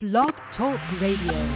Blog Talk Radio.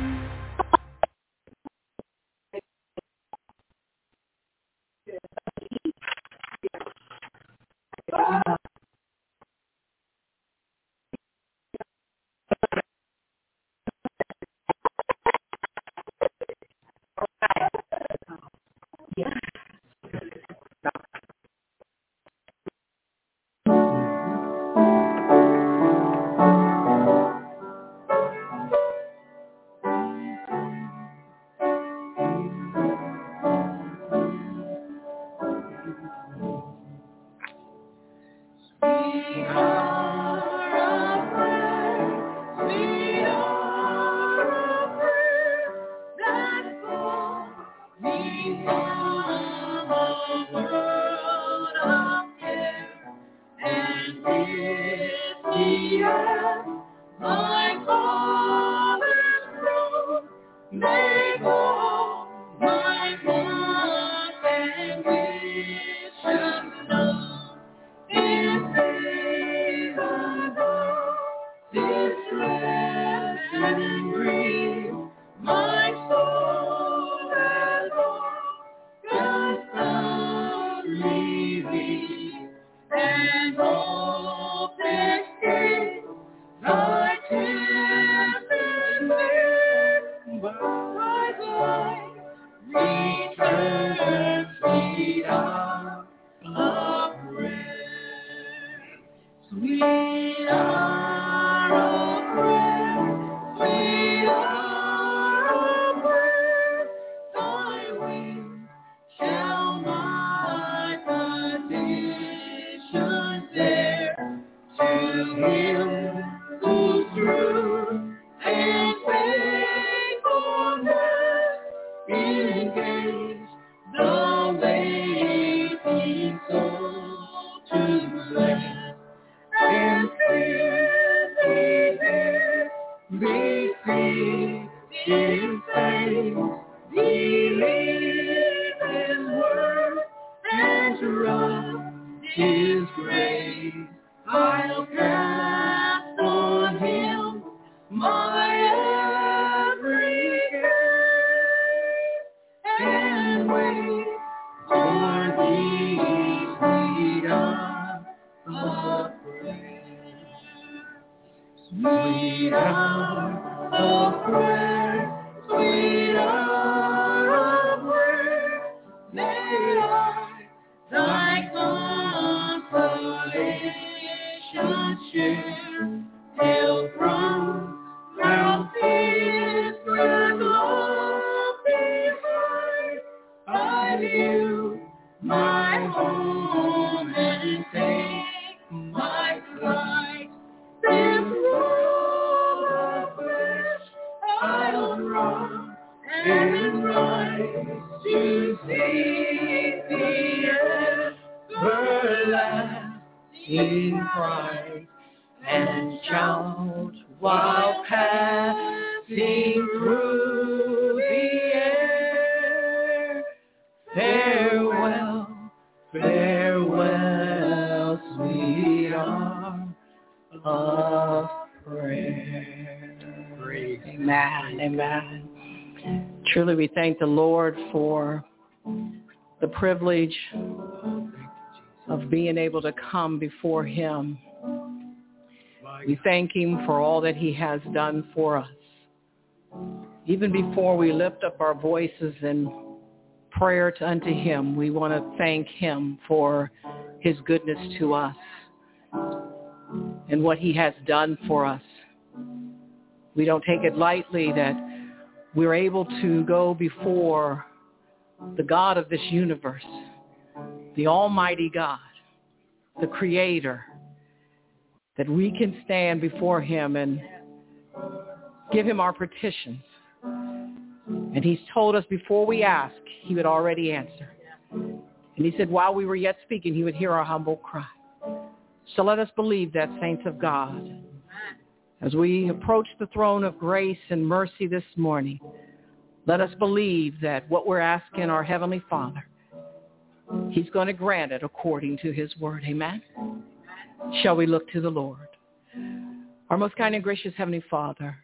Truly, we thank the Lord for the privilege of being able to come before him. We thank him for all that he has done for us. Even before we lift up our voices in prayer unto him, we want to thank him for his goodness to us and what he has done for us. We don't take it lightly that we're able to go before the God of this universe, the Almighty God, the Creator, that we can stand before him and give him our petitions. And he's told us before we ask, he would already answer. And he said while we were yet speaking, he would hear our humble cry. So let us believe that, saints of God. As we approach the throne of grace and mercy this morning, let us believe that what we're asking our Heavenly Father, he's going to grant it according to his word. Amen? Shall we look to the Lord? Our most kind and gracious Heavenly Father,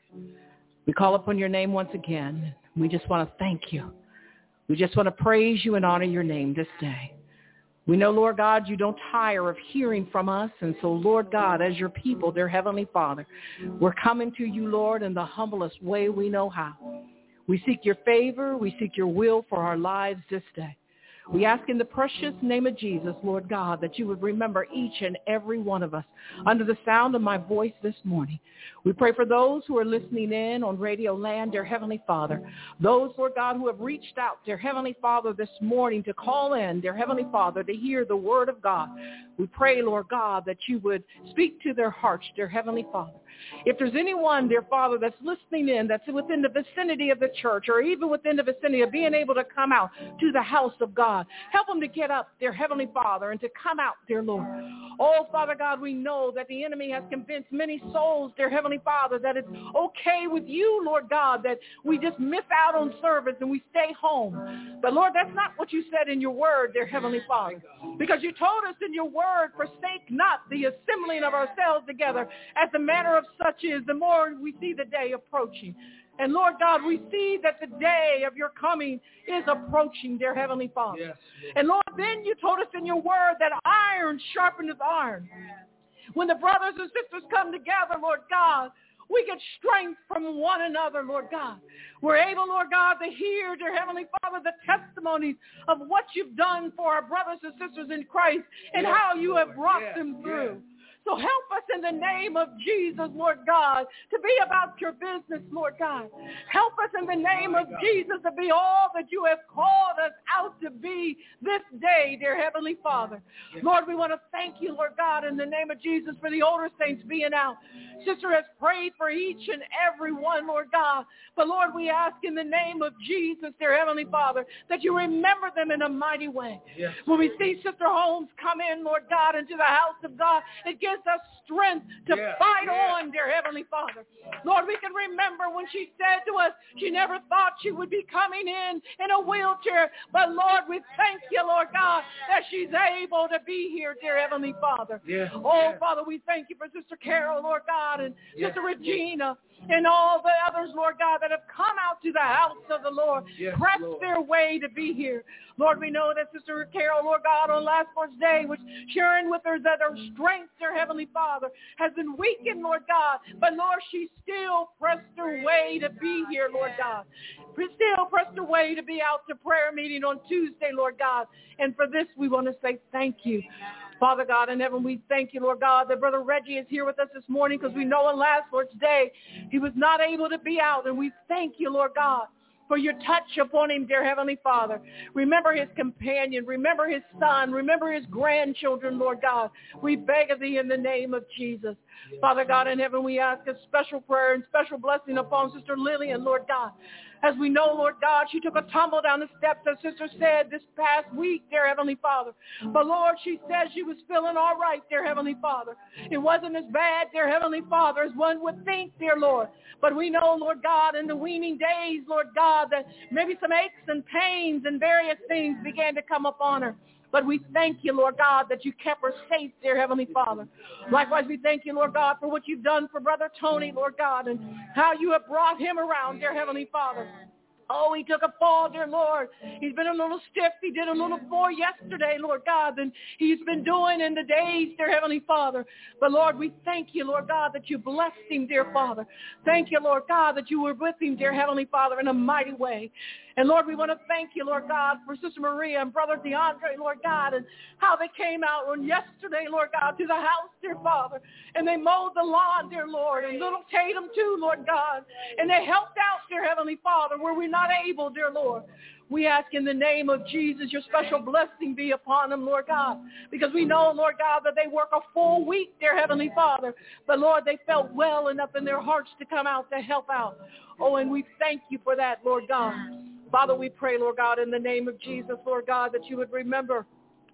we call upon your name once again. We just want to thank you. We just want to praise you and honor your name this day. We know, Lord God, you don't tire of hearing from us. And so, Lord God, as your people, dear Heavenly Father, we're coming to you, Lord, in the humblest way we know how. We seek your favor. We seek your will for our lives this day. We ask in the precious name of Jesus, Lord God, that you would remember each and every one of us under the sound of my voice this morning. We pray for those who are listening in on Radio Land, dear Heavenly Father. Those, Lord God, who have reached out, dear Heavenly Father, this morning to call in, dear Heavenly Father, to hear the word of God. We pray, Lord God, that you would speak to their hearts, dear Heavenly Father. If there's anyone, dear Father, that's listening in, that's within the vicinity of the church or even within the vicinity of being able to come out to the house of God, help them to get up, dear Heavenly Father, and to come out, dear Lord. Oh, Father God, we know that the enemy has convinced many souls, dear Heavenly Father, that it's okay with you, Lord God, that we just miss out on service and we stay home. But, Lord, that's not what you said in your word, dear Heavenly Father, because you told us in your word, forsake not the assembling of ourselves together as the manner of such is, the more we see the day approaching. And Lord God, we see that the day of your coming is approaching, dear Heavenly Father. Yes, yes. And Lord, then you told us in your word that iron sharpeneth iron. When the brothers and sisters come together, Lord God, we get strength from one another, Lord God. We're able, Lord God, to hear, dear Heavenly Father, the testimonies of what you've done for our brothers and sisters in Christ and how you have brought them through. Yes. So help us in the name of Jesus, Lord God, to be about your business, Lord God. Help us in the name of Jesus to be all that you have called us out to be this day, dear Heavenly Father. Lord, we want to thank you, Lord God, in the name of Jesus for the older saints being out. Sister has prayed for each and every one, Lord God. But Lord, we ask in the name of Jesus, dear Heavenly Father, that you remember them in a mighty way. Yes. When we see Sister Holmes come in, Lord God, into the house of God, it gives us strength to fight on, dear Heavenly Father. Lord, we can remember when she said to us she never thought she would be coming in a wheelchair. But Lord, we thank you, Lord God, that she's able to be here, dear Heavenly Father. Yes. Oh, Father, we thank you for Sister Carol, Lord God, and Sister Regina, and all the others, Lord God, that have come out to the house of the Lord, pressed their way to be here. Lord, we know that Sister Carol, Lord God, on last Lord's Day was sharing with her that her strength, dear Heavenly Father, has been weakened, Lord God. But, Lord, she still pressed her way to be here, Lord God. Still pressed her way to be out to prayer meeting on Tuesday, Lord God. And for this, we want to say thank you. Father God in heaven, we thank you, Lord God, that Brother Reggie is here with us this morning because we know on last Lord's Day he was not able to be out. And we thank you, Lord God, for your touch upon him, dear Heavenly Father. Remember his companion. Remember his son. Remember his grandchildren, Lord God. We beg of thee in the name of Jesus. Father God in heaven, we ask a special prayer and special blessing upon Sister Lillian, Lord God. As we know, Lord God, she took a tumble down the steps, as Sister said, this past week, dear Heavenly Father. But, Lord, she said she was feeling all right, dear Heavenly Father. It wasn't as bad, dear Heavenly Father, as one would think, dear Lord. But we know, Lord God, in the weaning days, Lord God, that maybe some aches and pains and various things began to come upon her. But we thank you, Lord God, that you kept her safe, dear Heavenly Father. Likewise, we thank you, Lord God, for what you've done for Brother Tony, Lord God, and how you have brought him around, dear Heavenly Father. Oh, he took a fall, dear Lord. He's been a little stiff. He did a little more yesterday, Lord God, than he's been doing in the days, dear Heavenly Father. But, Lord, we thank you, Lord God, that you blessed him, dear Father. Thank you, Lord God, that you were with him, dear Heavenly Father, in a mighty way. And, Lord, we want to thank you, Lord God, for Sister Maria and Brother DeAndre, Lord God, and how they came out on yesterday, Lord God, to the house, dear Father. And they mowed the lawn, dear Lord, and little Tatum too, Lord God. And they helped out, dear Heavenly Father, where we're not able, dear Lord. We ask in the name of Jesus, your special blessing be upon them, Lord God, because we know, Lord God, that they work a full week, dear Heavenly Father. But, Lord, they felt well enough in their hearts to come out to help out. Oh, and we thank you for that, Lord God. Father, we pray, Lord God, in the name of Jesus, Lord God, that you would remember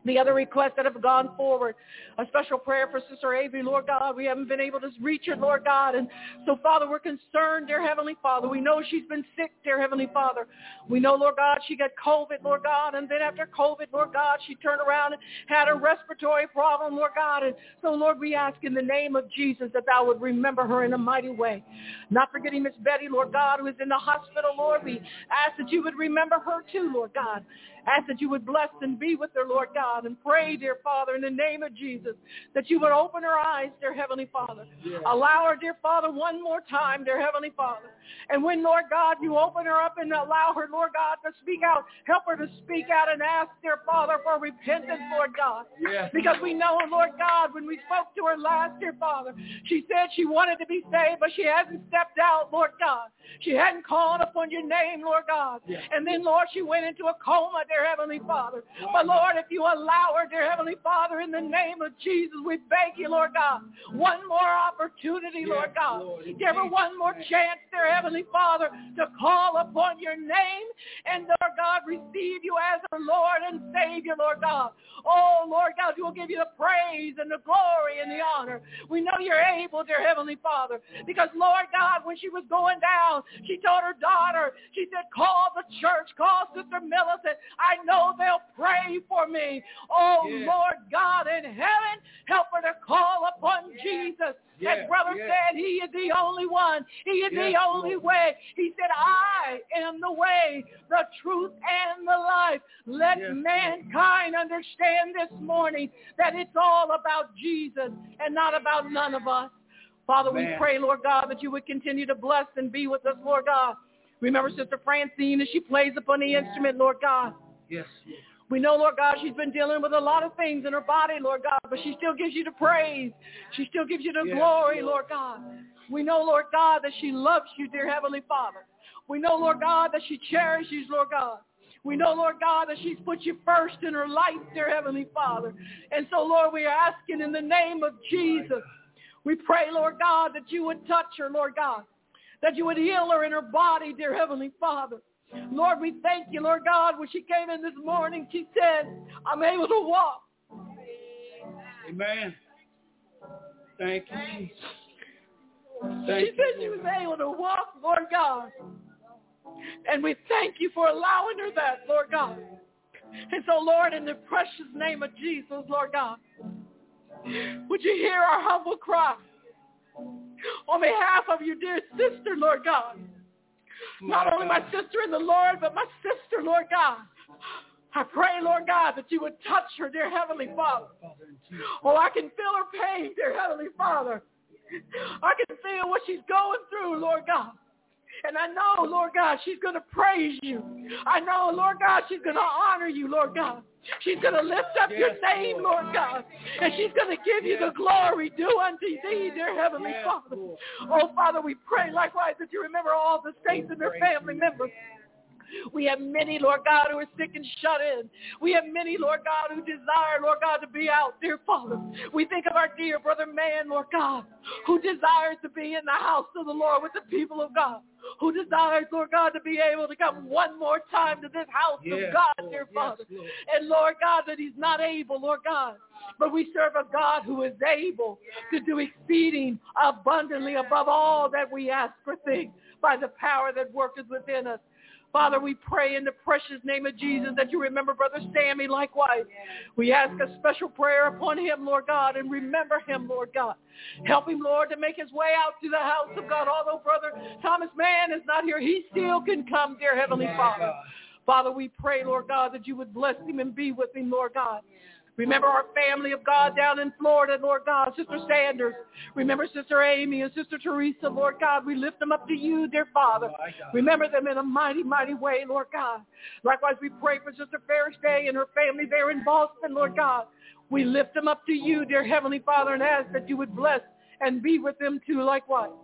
The other requests that have gone forward, a special prayer for Sister Avery, Lord God. We haven't been able to reach her, Lord God. And so, Father, we're concerned, dear Heavenly Father. We know she's been sick, dear Heavenly Father. We know, Lord God, she got COVID, Lord God. And then after COVID, Lord God, she turned around and had a respiratory problem, Lord God. And so, Lord, we ask in the name of Jesus that thou would remember her in a mighty way. Not forgetting Miss Betty, Lord God, who is in the hospital, Lord. We ask that you would remember her too, Lord God. Ask that you would bless and be with her, Lord God, and pray, dear Father, in the name of Jesus, that you would open her eyes, dear Heavenly Father. Yes. Allow her, dear Father, one more time, dear Heavenly Father. And when, Lord God, you open her up and allow her, Lord God, to speak out, help her to speak out and ask, dear Father, for repentance, Lord God. Yes. Because we know, Lord God, when we spoke to her last, dear Father, she said she wanted to be saved, but she hasn't stepped out, Lord God. She hadn't called upon your name, Lord God. Yes. And then, Lord, she went into a coma, dear Heavenly Father. But, Lord, if you allow her, dear Heavenly Father, in the name of Jesus, we beg you, Lord God, one more opportunity, Lord God. Lord, give her one more chance, dear Heavenly Father, to call upon your name and, Lord God, receive you as her Lord and Savior, Lord God. Oh, Lord God, you will give you the praise and the glory and the honor. We know you're able, dear Heavenly Father, because, Lord God, when she was going down, she told her daughter, she said, call the church, call Sister Millicent. I know they'll pray for me. Oh, yes. Lord God in heaven, help her to call upon Jesus. Yes. As Brother said, he is the only one. He is the only way. He said, I am the way, the truth, and the life. Let mankind understand this morning that it's all about Jesus and not about none of us. Father, we pray, Lord God, that you would continue to bless and be with us, Lord God. Remember Sister Francine as she plays upon the instrument, Lord God. Yes. We know, Lord God, she's been dealing with a lot of things in her body, Lord God, but she still gives you the praise. She still gives you the glory, Lord God. We know, Lord God, that she loves you, dear Heavenly Father. We know, Lord God, that she cherishes you, Lord God. We know, Lord God, that she's put you first in her life, dear Heavenly Father. And so, Lord, we are asking in the name of Jesus. We pray, Lord God, that you would touch her, Lord God, that you would heal her in her body, dear Heavenly Father. Lord, we thank you, Lord God, when she came in this morning, she said, I'm able to walk. Amen. Thank you, Jesus. She said she was able to walk, Lord God. And we thank you for allowing her that, Lord God. And so, Lord, in the precious name of Jesus, Lord God, would you hear our humble cry on behalf of your dear sister, Lord God? Not only my sister in the Lord, but my sister, Lord God. I pray, Lord God, that you would touch her, dear Heavenly Father. Oh, I can feel her pain, dear Heavenly Father. I can feel what she's going through, Lord God. And I know, Lord God, she's going to praise you. I know, Lord God, she's going to honor you, Lord God. She's going to lift up your name, Lord God. And she's going to give you the glory due unto thee, dear Heavenly Father. Oh, Father, we pray likewise that you remember all the saints and their family members. We have many, Lord God, who are sick and shut in. We have many, Lord God, who desire, Lord God, to be out, dear Father. We think of our dear brother man, Lord God, who desires to be in the house of the Lord with the people of God, who desires, Lord God, to be able to come one more time to this house of God, dear Father. And, Lord God, that he's not able, Lord God. But we serve a God who is able to do exceeding abundantly above all that we ask or think by the power that worketh within us. Father, we pray in the precious name of Jesus that you remember Brother Sammy likewise. We ask a special prayer upon him, Lord God, and remember him, Lord God. Help him, Lord, to make his way out to the house of God. Although Brother Thomas Mann is not here, he still can come, dear Heavenly Father. Father, we pray, Lord God, that you would bless him and be with him, Lord God. Remember our family of God down in Florida, Lord God, Sister Sanders. Remember Sister Amy and Sister Teresa, Lord God. We lift them up to you, dear Father. Remember them in a mighty, mighty way, Lord God. Likewise, we pray for Sister Ferris Day and her family there in Boston, Lord God. We lift them up to you, dear Heavenly Father, and ask that you would bless and be with them too likewise.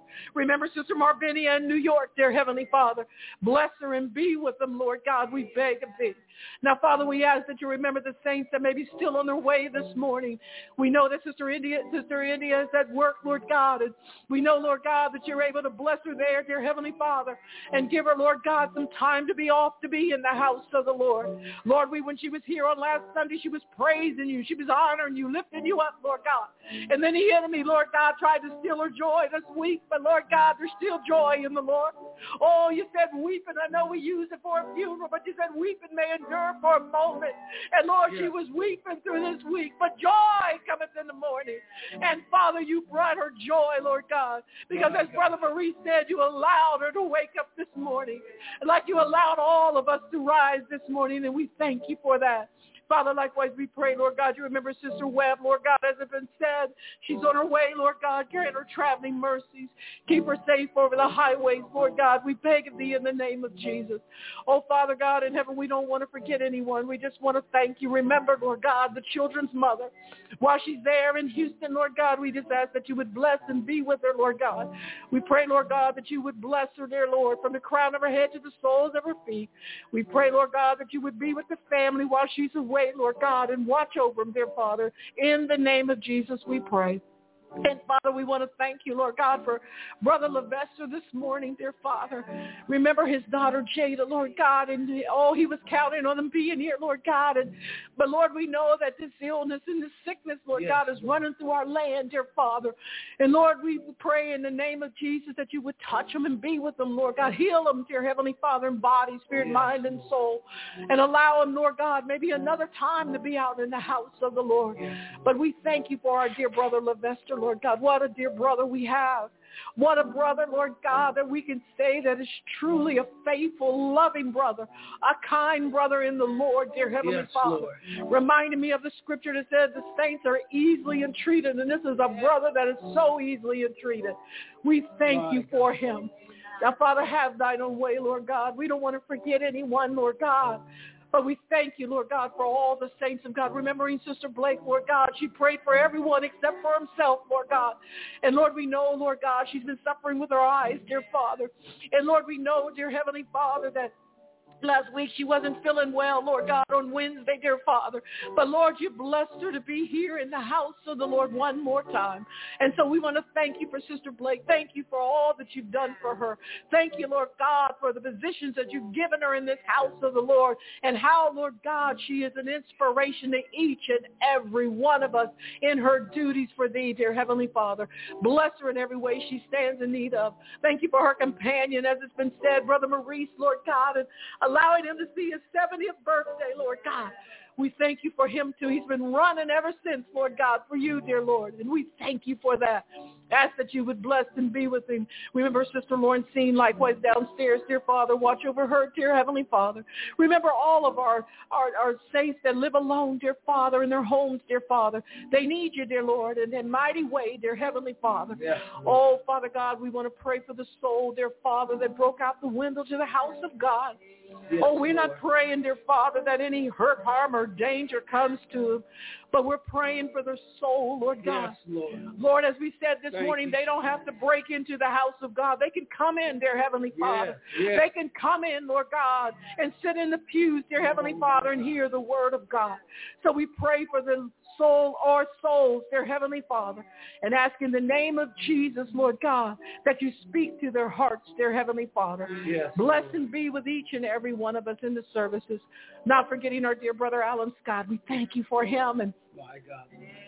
Remember Sister Marvinia in New York, dear Heavenly Father. Bless her and be with them, Lord God, we beg of thee. Now, Father, we ask that you remember the saints that may be still on their way this morning. We know that Sister India is at work, Lord God, and we know, Lord God, that you're able to bless her there, dear Heavenly Father, and give her, Lord God, some time to be off to be in the house of the Lord. Lord, when she was here on last Sunday, she was praising you. She was honoring you, lifting you up, Lord God. And then the enemy, Lord God, tried to steal her joy this week. But, Lord God, there's still joy in the Lord. Oh, you said weeping. I know we use it for a funeral, but you said weeping may endure for a moment. And, Lord, she was weeping through this week. But joy cometh in the morning. And, Father, you brought her joy, Lord God. Because as Brother Maurice said, you allowed her to wake up this morning. Like you allowed all of us to rise this morning. And we thank you for that. Father, likewise, we pray, Lord God, you remember Sister Webb, Lord God, as it's been said, she's on her way, Lord God, grant her traveling mercies. Keep her safe over the highways, Lord God. We beg of thee in the name of Jesus. Oh, Father God in heaven, we don't want to forget anyone. We just want to thank you. Remember, Lord God, the children's mother. While she's there in Houston, Lord God, we just ask that you would bless and be with her, Lord God. We pray, Lord God, that you would bless her, dear Lord, from the crown of her head to the soles of her feet. We pray, Lord God, that you would be with the family while she's away, Lord God, and watch over them, dear Father. In the name of Jesus, we pray. And, Father, we want to thank you, Lord God, for Brother Levester this morning, dear Father. Remember his daughter, Jada, Lord God, and, he was counting on them being here, Lord God. But, Lord, we know that this illness and this sickness, Lord God, is running through our land, dear Father. And, Lord, we pray in the name of Jesus that you would touch them and be with them, Lord God. Heal them, dear Heavenly Father, in body, spirit, mind, and soul. And allow them, Lord God, maybe another time to be out in the house of the Lord. But we thank you for our dear brother Levester, Lord God. What a dear brother we have. What a brother, Lord God, that we can say that is truly a faithful, loving brother, a kind brother in the Lord, dear Heavenly Father. Lord. Reminding me of the scripture that says the saints are easily entreated, and this is a brother that is so easily entreated. We thank you for him. Now, Father, have thine own way, Lord God. We don't want to forget anyone, Lord God. But we thank you, Lord God, for all the saints of God. Remembering Sister Blake, Lord God, she prayed for everyone except for himself, Lord God. And Lord, we know, Lord God, she's been suffering with her eyes, dear Father. And Lord, we know, dear Heavenly Father, that last week she wasn't feeling well, Lord God, on Wednesday, dear Father. But, Lord, you blessed her to be here in the house of the Lord one more time. And so we want to thank you for Sister Blake. Thank you for all that you've done for her. Thank you, Lord God, for the positions that you've given her in this house of the Lord, and how, Lord God, she is an inspiration to each and every one of us in her duties for thee, dear Heavenly Father. Bless her in every way she stands in need of. Thank you for her companion, as it's been said, Brother Maurice, Lord God, and allowing him to see his 70th birthday, Lord God. We thank you for him, too. He's been running ever since, Lord God, for you, dear Lord. And we thank you for that. Ask that you would bless and be with him. Remember Sister Lawrencine, likewise downstairs, dear Father. Watch over her, dear Heavenly Father. Remember all of our saints that live alone, dear Father, in their homes, dear Father. They need you, dear Lord, in a mighty way, dear Heavenly Father. Yes. Oh, Father God, we want to pray for the soul, dear Father, that broke out the window to the house of God. Yes, oh, we're not praying, dear Father, that any hurt, harm, or danger comes to them, but we're praying for their soul, Lord God. Yes, Lord. Lord, as we said this morning, they don't have to break into the house of God. They can come in, dear Heavenly Father. Yes. They can come in, Lord God, and sit in the pews, dear Heavenly Father, and hear the word of God. So we pray for the soul or souls, dear Heavenly Father, and ask in the name of Jesus, Lord God, that you speak to their hearts, dear Heavenly Father. Yes, bless Lord. And be with each and every one of us in the services. Not forgetting our dear brother Alan Scott. We thank you for him, and my God,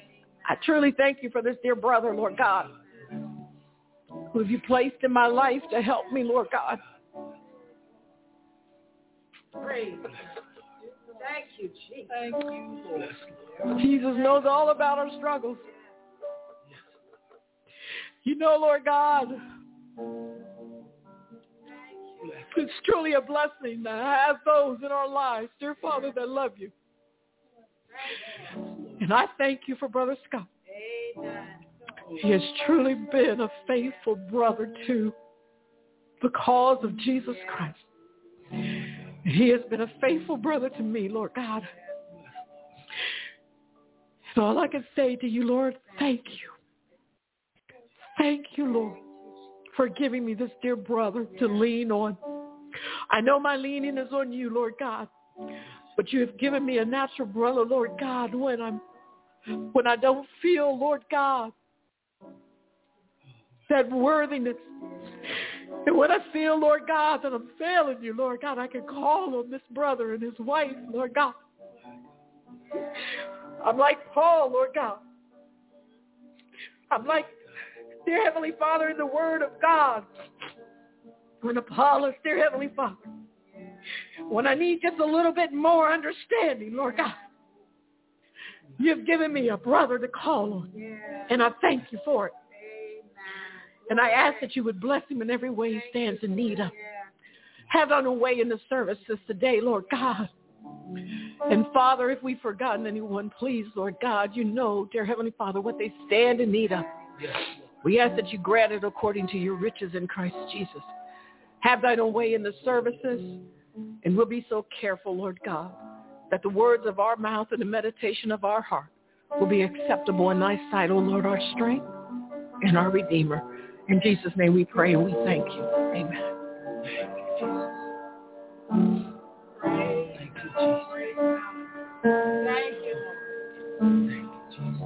I truly thank you for this dear brother, Lord God, who have you placed in my life to help me, Lord God. Praise. Thank you, Jesus. Thank you, Lord. Jesus knows all about our struggles. You know, Lord God, it's truly a blessing to have those in our lives, dear Father, that love you. And I thank you for Brother Scott. He has truly been a faithful brother to the cause of Jesus Christ. He has been a faithful brother to me, Lord God. And all I can say to you, Lord, thank you. Thank you, Lord. for giving me this dear brother to lean on. I know my leaning is on you, Lord God, but you have given me a natural brother, Lord God, when I don't feel, Lord God, that worthiness. And when I feel, Lord God, that I'm failing you, Lord God, I can call on this brother and his wife, Lord God. I'm like Paul, Lord God. I'm like, dear Heavenly Father, in the Word of God. When Apollos, dear Heavenly Father, when I need just a little bit more understanding, Lord God, you've given me a brother to call on, and I thank you for it. And I ask that you would bless him in every way he stands in need of. Have on a way in the services today, Lord God. And Father, if we've forgotten anyone, please, Lord God, you know, dear Heavenly Father, what they stand in need of. We ask that you grant it according to your riches in Christ Jesus. Have thine own way in the services, and we'll be so careful, Lord God, that the words of our mouth and the meditation of our heart will be acceptable in thy sight, O Lord, our strength and our Redeemer. In Jesus' name we pray and we thank you. Amen. Thank you, Jesus. Thank you, Lord. Thank you, Jesus.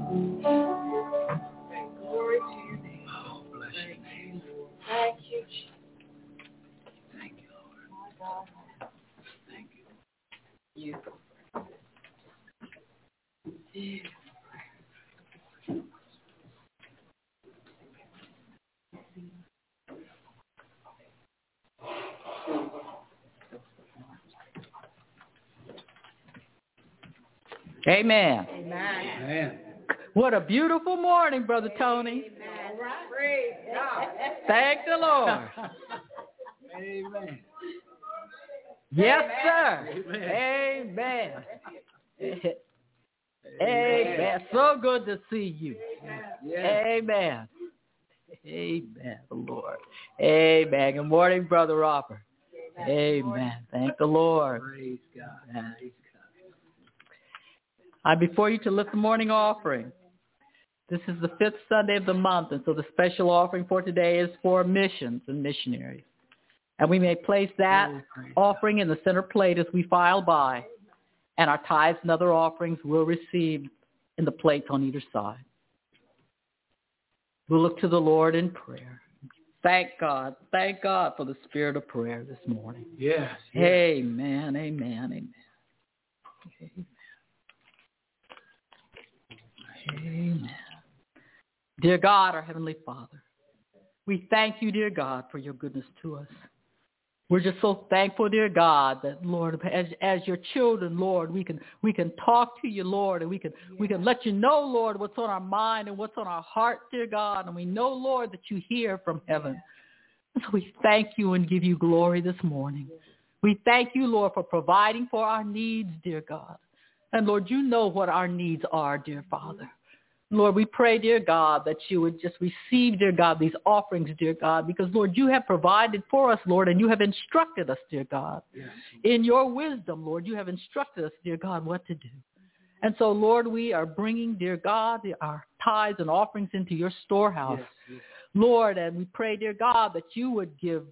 Glory to your name. Oh, bless your name. Thank you, Jesus. Thank you, Lord. My God. Thank you. You. Amen. Amen. What a beautiful morning, Brother Tony. Amen. Praise God. Thank the Lord. Amen. Yes, sir. Amen. Amen. Amen. So good to see you. Amen. Amen. The Lord. Amen. Good morning, Brother Robert. Amen. Thank the Lord. Praise God. Amen. I'm before you to lift the morning offering. This is the 5th Sunday of the month, and so the special offering for today is for missions and missionaries. And we may place that offering in the center plate as we file by, and our tithes and other offerings will receive in the plates on either side. We'll look to the Lord in prayer. Thank God for the spirit of prayer this morning. Yes. Amen, amen, amen. Amen. Amen. Dear God, our Heavenly Father, we thank you, dear God, for your goodness to us. We're just so thankful, dear God, that, Lord, as your children, Lord, we can talk to you, Lord, and we can let you know, Lord, what's on our mind and what's on our heart, dear God, and we know, Lord, that you hear from heaven. And so we thank you and give you glory this morning. We thank you, Lord, for providing for our needs, dear God. And, Lord, you know what our needs are, dear Father. Lord, we pray, dear God, that you would just receive, dear God, these offerings, dear God, because, Lord, you have provided for us, Lord, and you have instructed us, dear God. Yes. In your wisdom, Lord, you have instructed us, dear God, what to do. And so, Lord, we are bringing, dear God, our tithes and offerings into your storehouse. Yes, yes. Lord, and we pray, dear God, that you would give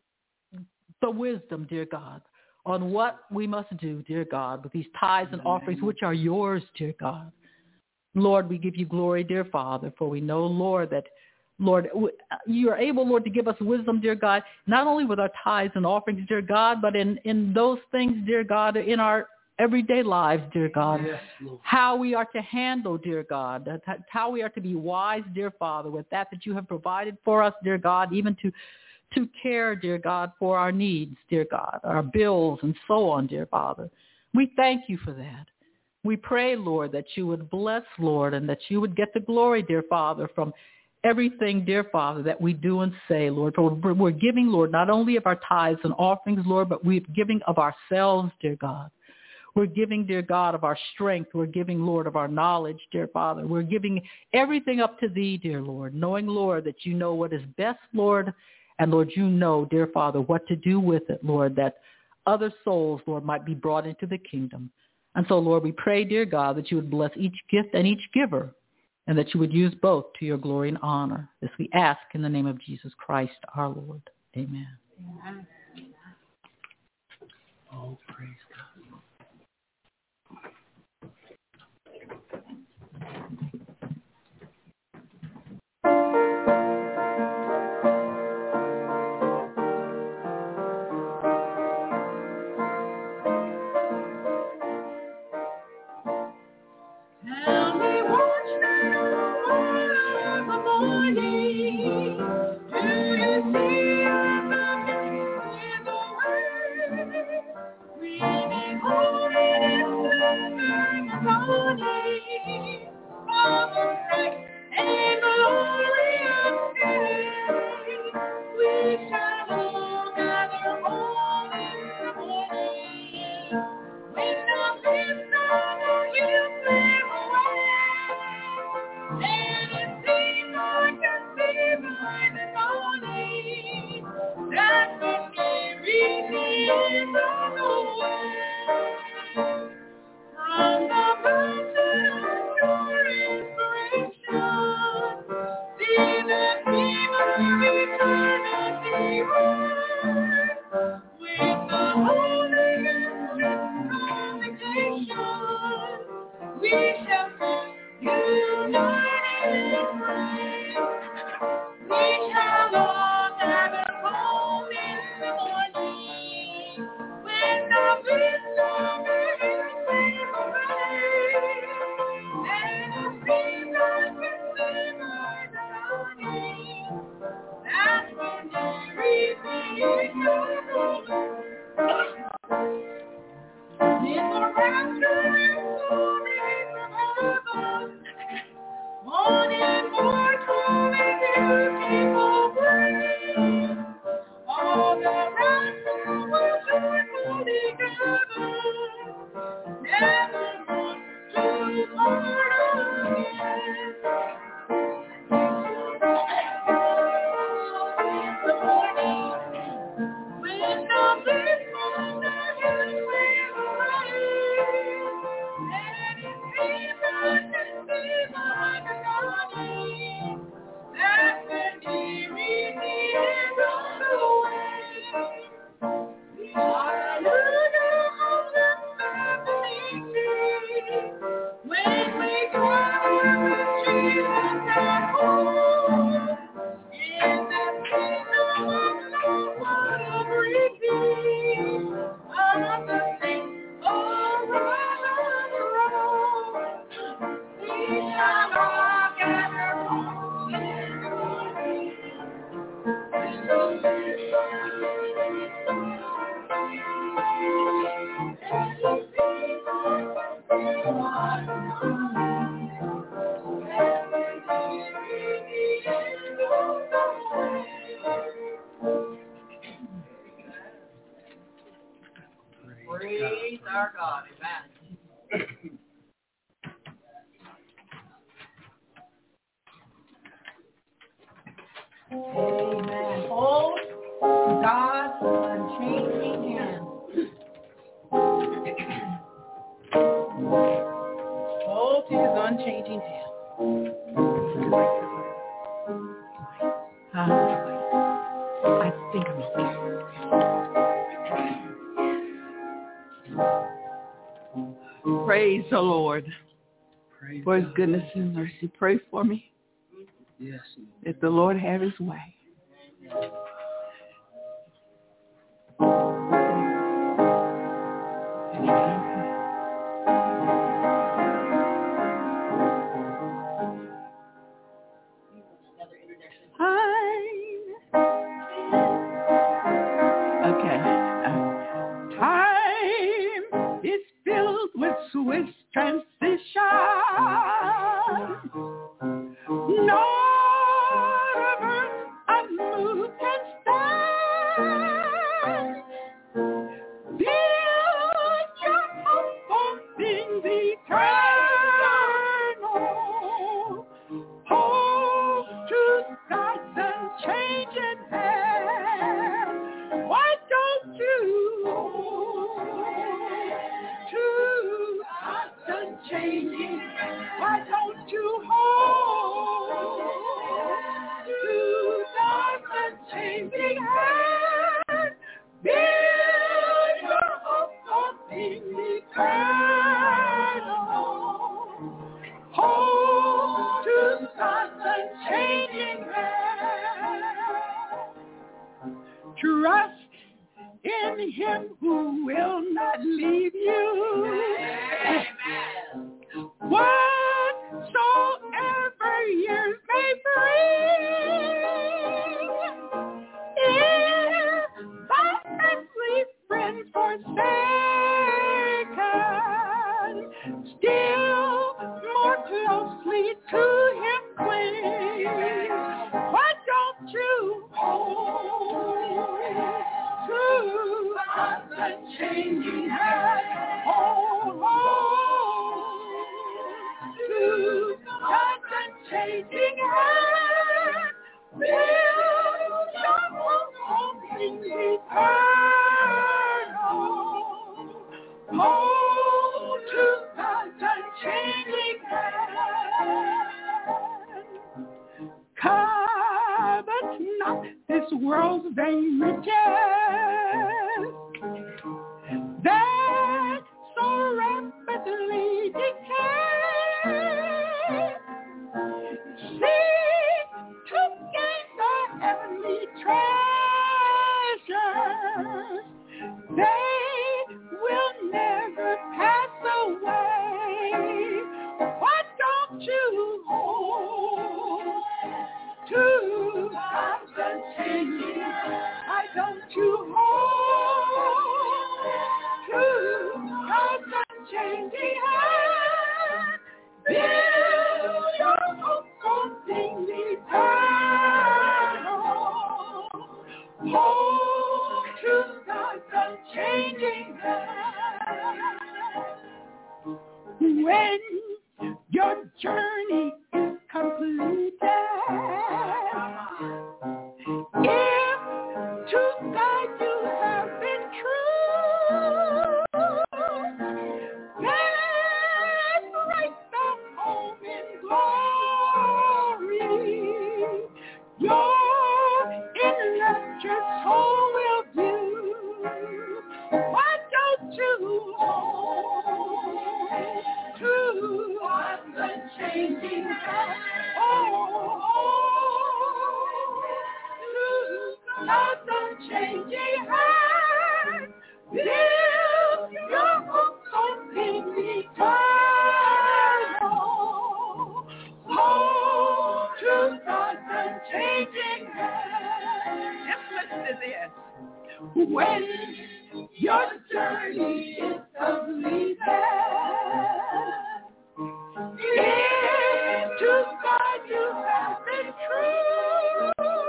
the wisdom, dear God, on what we must do, dear God, with these tithes and offerings, which are yours, dear God. Lord, we give you glory, dear Father, for we know, Lord, that, Lord, you are able, Lord, to give us wisdom, dear God, not only with our tithes and offerings, dear God, but in those things, dear God, in our everyday lives, dear God, yes, how we are to handle, dear God, how we are to be wise, dear Father, with that you have provided for us, dear God, even to care, dear God, for our needs, dear God, our bills and so on, dear Father. We thank you for that. We pray, Lord, that you would bless, Lord, and that you would get the glory, dear Father, from everything, dear Father, that we do and say, Lord. For we're giving, Lord, not only of our tithes and offerings, Lord, but we're giving of ourselves, dear God. We're giving, dear God, of our strength. We're giving, Lord, of our knowledge, dear Father. We're giving everything up to thee, dear Lord, knowing, Lord, that you know what is best, Lord, and, Lord, you know, dear Father, what to do with it, Lord, that other souls, Lord, might be brought into the kingdom. And so, Lord, we pray, dear God, that you would bless each gift and each giver. and that you would use both to your glory and honor. This we ask in the name of Jesus Christ, our Lord. Amen. Amen. Oh, praise God. Tell me what's the morning? Do you see us in the way? We've holding in the morning of the bright and glorious day. We shall all gather home in the morning when the winds of the hills clear away. And it seems I can see by the morning that the scary is on the way. From the mountain of your inspiration, see the beam of eternity rise. With the holy congregation, we shall sing united in praise. We shall all gather home in the morning when the winds of the hills fade away. And it seems I can see by the dawning that when there is the eternal in the rapture and glory from heaven, morning more true and beautiful grace. All the rapture will joyfully gather, never more to part again. The morning when the bliss of the hills will arise, and it seems I can see by the dawning that when dear is the end of the way. Hallelujah, family sing, when we gather with Jesus at home, in that kingdom of love, what a great peace, of the saints around the road. We shall all gather home in the morning. Praise our God. Amen. Amen. Hold God's unchanging hand. Hold his unchanging hand. I think I'm okay. Praise the Lord for his goodness and mercy. Pray for me. Yes. Let the Lord have his way. Time is filled with swift transition. Not of earth I hand. Build your hope on things eternal. Hold to God's unchanging hand. Trust in Him who will not leave you. Whatsoever years may bring, if thy earthly friends forsaken, still more closely to Him cling. Why don't you hold to God's unchanging hand? Hold to God's unchanging hand. Build your hope on things eternal. Hold to God's unchanging hand. Covet not this world's vain riches that so rapidly decay. Seek to gain the heavenly treasures. They will never pass away. Why don't you hold to God's unchanging hand? Why don't you hold to God's unchanging hand? Build your hope on things eternal. Hold to God's unchanging hand. When your journey is completed, if to God you have been true, then right back home in glory, your enraptured soul will view. Why don't you hold to God's unchanging hand? God's unchanging hand. Build your hopes on things eternal. Hold to God's unchanging hand. Just listen to this. When your journey is completed, if to God you have been true,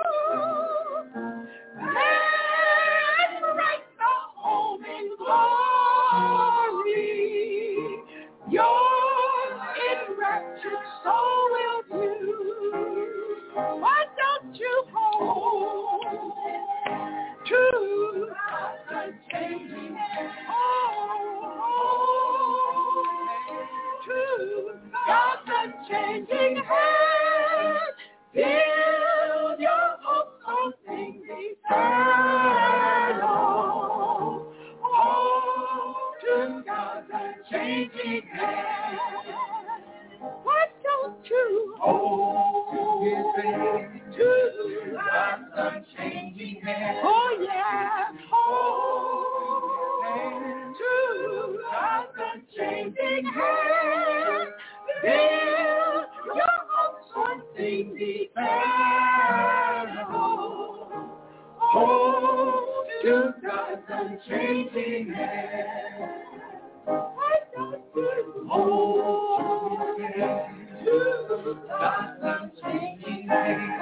and right now home in glory, your enraptured soul will view. Why don't you hold to God's unchanging hand? To God's unchanging hand. Build your hopes on things eternal. Hold to God's unchanging hand. Why don't you hold to His hand? To God's unchanging hand. Oh yeah, hold to God's unchanging hand. Build your hopes on things eternal. Hold to God's unchanging hand. Why don't you hold to God's unchanging hand?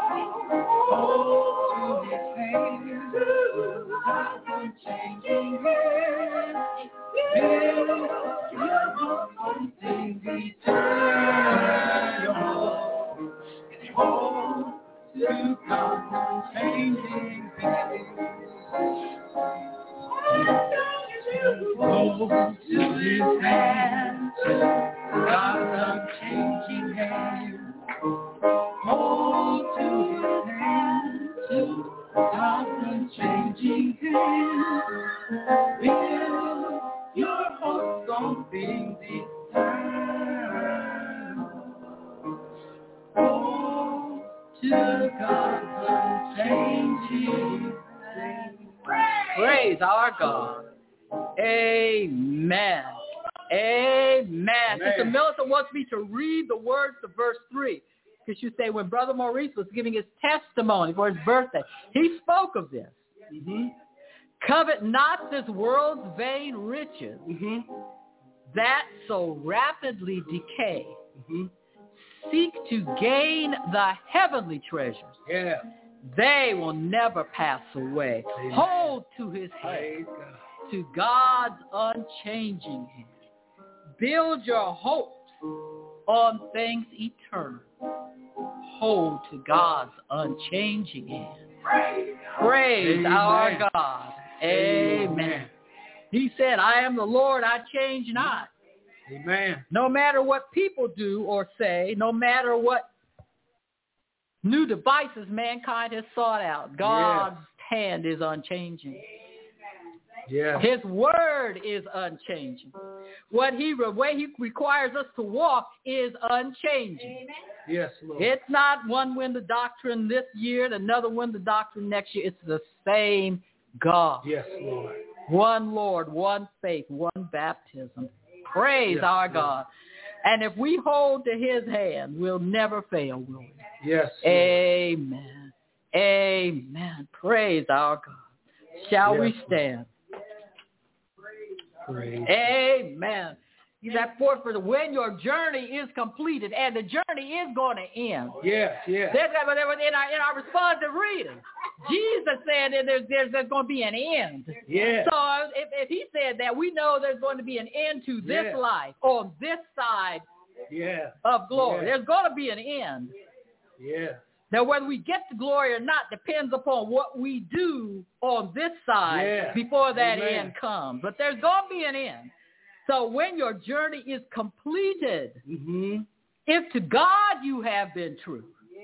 Hold to His hand. To God's unchanging hand. Build your hopes on things eternal. Hold to God's unchanging hand. Hold to His hand. To God's unchanging hand. Hold to His hand. To God's unchanging hand. Build your hopes on things eternal. Hold to God's unchanging hand. Praise our God. Amen. Amen. Sister Millicent wants me to read the words to verse 3. Because you say when Brother Maurice was giving his testimony for his birthday, he spoke of this. Mm-hmm. Covet not this world's vain riches that so rapidly decay. Mm-hmm. Seek to gain the heavenly treasures. Yeah. They will never pass away. Amen. Hold to his hand, Praise God. to God's unchanging hand. Build your hopes on things eternal. Hold to God's unchanging hand. Praise Amen. our God. Amen. Amen. He said, I am the Lord, I change not. Amen. No matter what people do or say, no matter what new devices mankind has sought out, God's hand is unchanging. Yeah. His word is unchanging. Way he requires us to walk is unchanging. Yes, Lord. It's not one wind of doctrine this year, another wind of doctrine next year. It's the same God. Yes, Lord. One Lord, one faith, one baptism. Praise Yes, our Lord. God. And if we hold to his hand, we'll never fail, will we? Yes, Lord. Amen. Amen. Praise our God. Shall Yes, we Lord. stand? Praise. Amen. He's at forth for when your journey is completed, and the journey is going to end. Yes, yes. In our responsive reading, Jesus said that there's going to be an end. Yes. So if he said that, we know there's going to be an end to this Yes. life on this side Yes. of glory. Yes. There's going to be an end. Yes. Now, whether we get to glory or not depends upon what we do on this side Yes. before that Amen. end comes. But there's going to be an end. So when your journey is completed, Mm-hmm. if to God you have been true,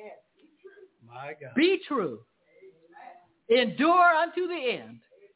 My God. be true, endure unto the end.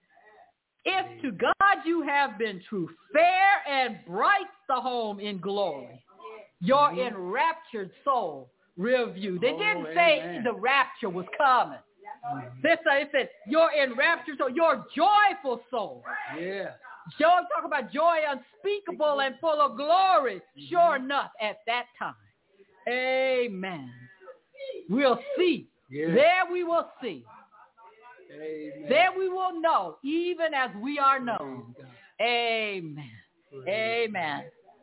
If to God you have been true, fair and bright the home in glory, your enraptured soul review. They didn't say amen. the rapture was coming. They said your enraptured soul, your joyful soul. Yes. Job talk about joy unspeakable and full of glory. Sure enough, at that time. Amen. We'll see. Yes. There we will see. Amen. There we will know, even as we are known. Praise Amen. Praise Amen.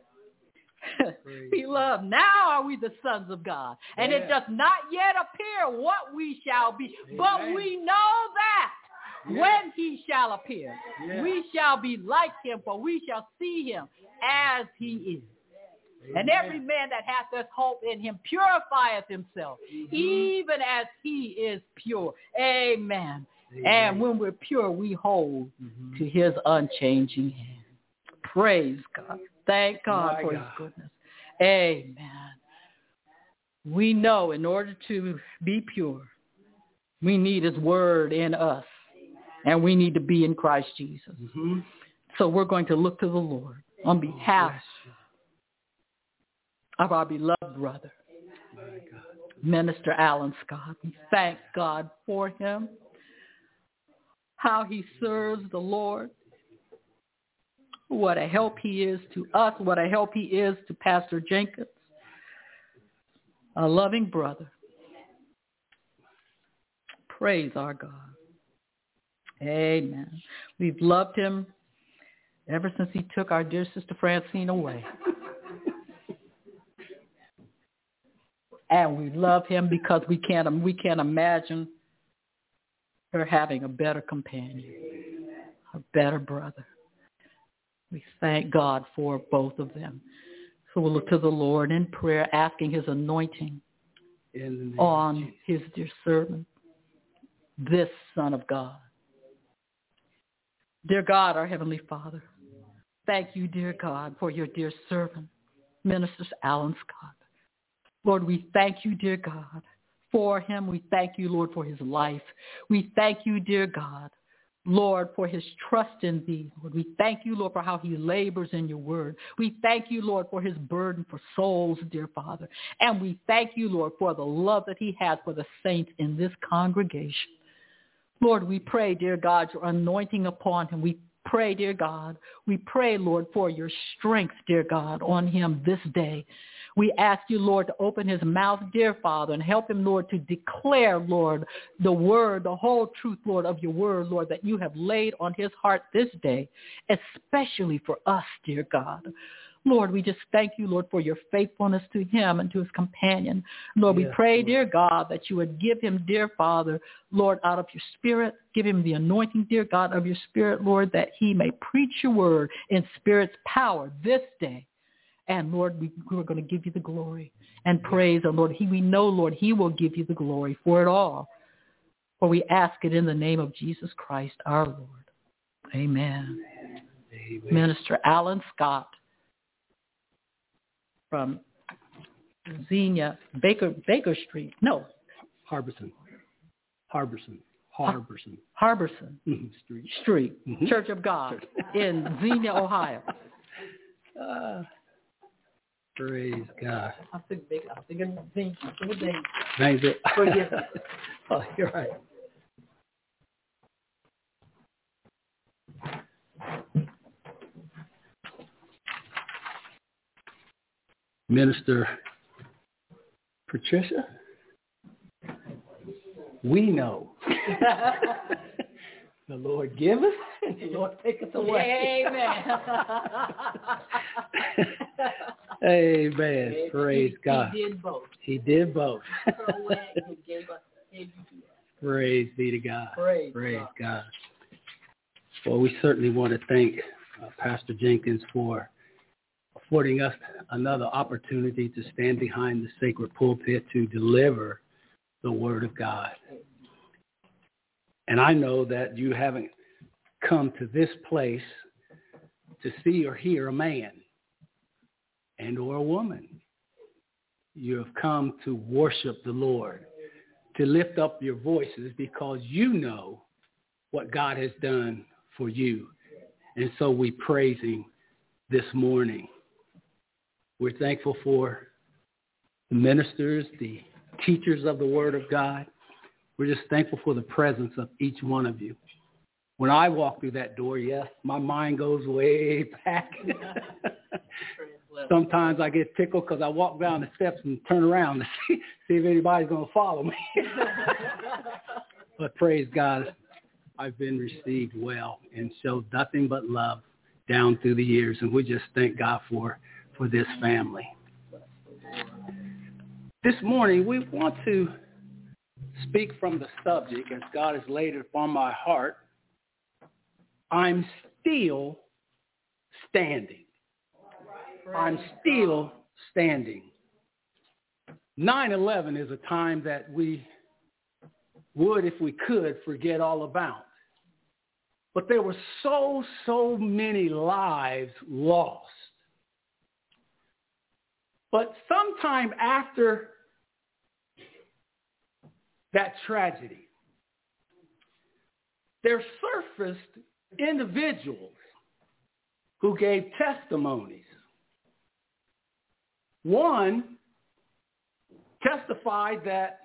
Praise Beloved, now are we the sons of God. And it Yes. does not yet appear what we shall be. But Amen. we know that Yes. when he shall appear, Yes. we shall be like him, for we shall see him as he is. And Amen. every man that hath this hope in him purifieth himself, even as he is pure. Amen. Amen. And when we're pure, we hold to his unchanging hand. Praise God. Thank God My for God. his goodness. Amen. We know in order to be pure, we need his word in us. And we need to be in Christ Jesus. Mm-hmm. So we're going to look to the Lord on behalf Bless you. of our beloved brother, My God. Minister Alan Scott. We thank God for him, how he serves the Lord, what a help he is to us, what a help he is to Pastor Jenkins, a loving brother. Praise our God. Amen. We've loved him ever since he took our dear sister Francine away. And we love him because we can't imagine her having a better companion, a better brother. We thank God for both of them. So we'll look to the Lord in prayer, asking his anointing In the name on of Jesus. his dear servant, this Son of God. Dear God, our Heavenly Father, thank you, dear God, for your dear servant, Minister Alan Scott. Lord, we thank you, dear God, for him. We thank you, Lord, for his life. We thank you, dear God, Lord, for his trust in thee. Lord, we thank you, Lord, for how he labors in your word. We thank you, Lord, for his burden for souls, dear Father. And we thank you, Lord, for the love that he has for the saints in this congregation. Lord, we pray, dear God, your anointing upon him. We pray, dear God. We pray, Lord, for your strength, dear God, on him this day. We ask you, Lord, to open his mouth, dear Father, and help him, Lord, to declare, Lord, the word, the whole truth, Lord, of your word, Lord, that you have laid on his heart this day, especially for us, dear God. Lord, we just thank you, Lord, for your faithfulness to him and to his companion. Lord, we pray, Lord, dear God, that you would give him, dear Father, Lord, out of your spirit, give him the anointing, dear God, of your spirit, Lord, that he may preach your word in spirit's power this day. And Lord, we're going to give you the glory and praise. And Lord, we know, Lord, he will give you the glory for it all. For we ask it in the name of Jesus Christ, our Lord. Amen. Amen. Minister Alan Scott from Xenia, Baker Street. No. Harbison. Street. Mm-hmm. Church of God in Xenia, Ohio. Praise God. I'm thinking Xenia. Thank you. Forgive me. Oh, you're right. Minister Patricia, we know the Lord giveth and the Lord taketh away. Amen. Amen. Praise God. He did both. He did both. Gave you Praise be to God. Praise God. Well, we certainly want to thank Pastor Jenkins for affording us another opportunity to stand behind the sacred pulpit to deliver the word of God. And I know that you haven't come to this place to see or hear a man and or a woman. You have come to worship the Lord, to lift up your voices because you know what God has done for you. And so we praise him this morning. We're thankful for the ministers, the teachers of the Word of God. We're just thankful for the presence of each one of you. When I walk through that door, yes, my mind goes way back. Sometimes I get tickled because I walk down the steps and turn around to see if anybody's going to follow me. But praise God, I've been received well and showed nothing but love down through the years. And we just thank God for this family. This morning, we want to speak from the subject, as God has laid it upon my heart. I'm still standing. I'm still standing. 9/11 is a time that we would, if we could, forget all about. But there were so many lives lost. But sometime after that tragedy, there surfaced individuals who gave testimonies. One testified that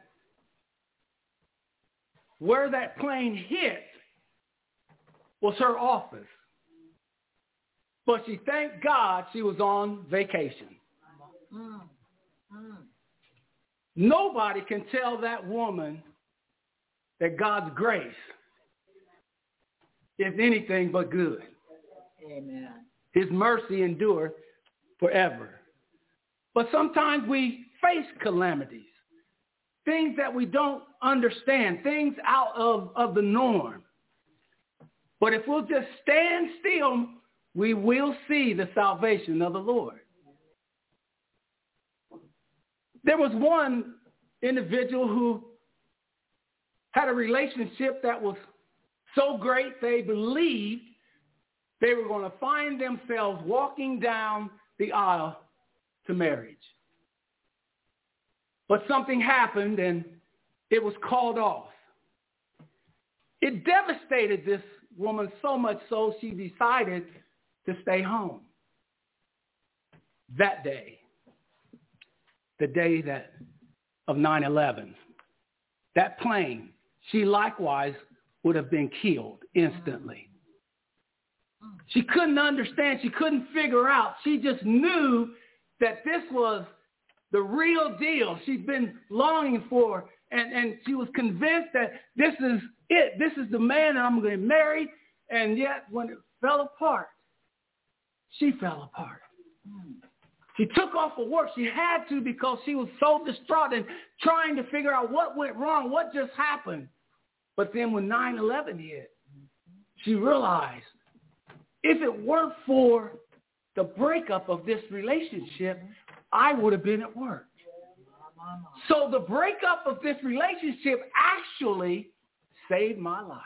where that plane hit was her office. But she thanked God she was on vacation. Nobody can tell that woman that God's grace is anything but good. Amen. His mercy endures forever. But sometimes we face calamities, things that we don't understand, things out of the norm. But if we'll just stand still, we will see the salvation of the Lord. There was one individual who had a relationship that was so great they believed they were going to find themselves walking down the aisle to marriage. But something happened and it was called off. It devastated this woman so much so she decided to stay home. That day, the day of 9/11, that plane, she likewise would have been killed instantly. She couldn't understand. She couldn't figure out. She just knew that this was the real deal. She'd been longing for, and she was convinced that this is it. This is the man that I'm going to marry. And yet, when it fell apart, she fell apart. She took off of work. She had to because she was so distraught and trying to figure out what went wrong, what just happened. But then when 9/11 hit, she realized if it weren't for the breakup of this relationship, I would have been at work. So the breakup of this relationship actually saved my life.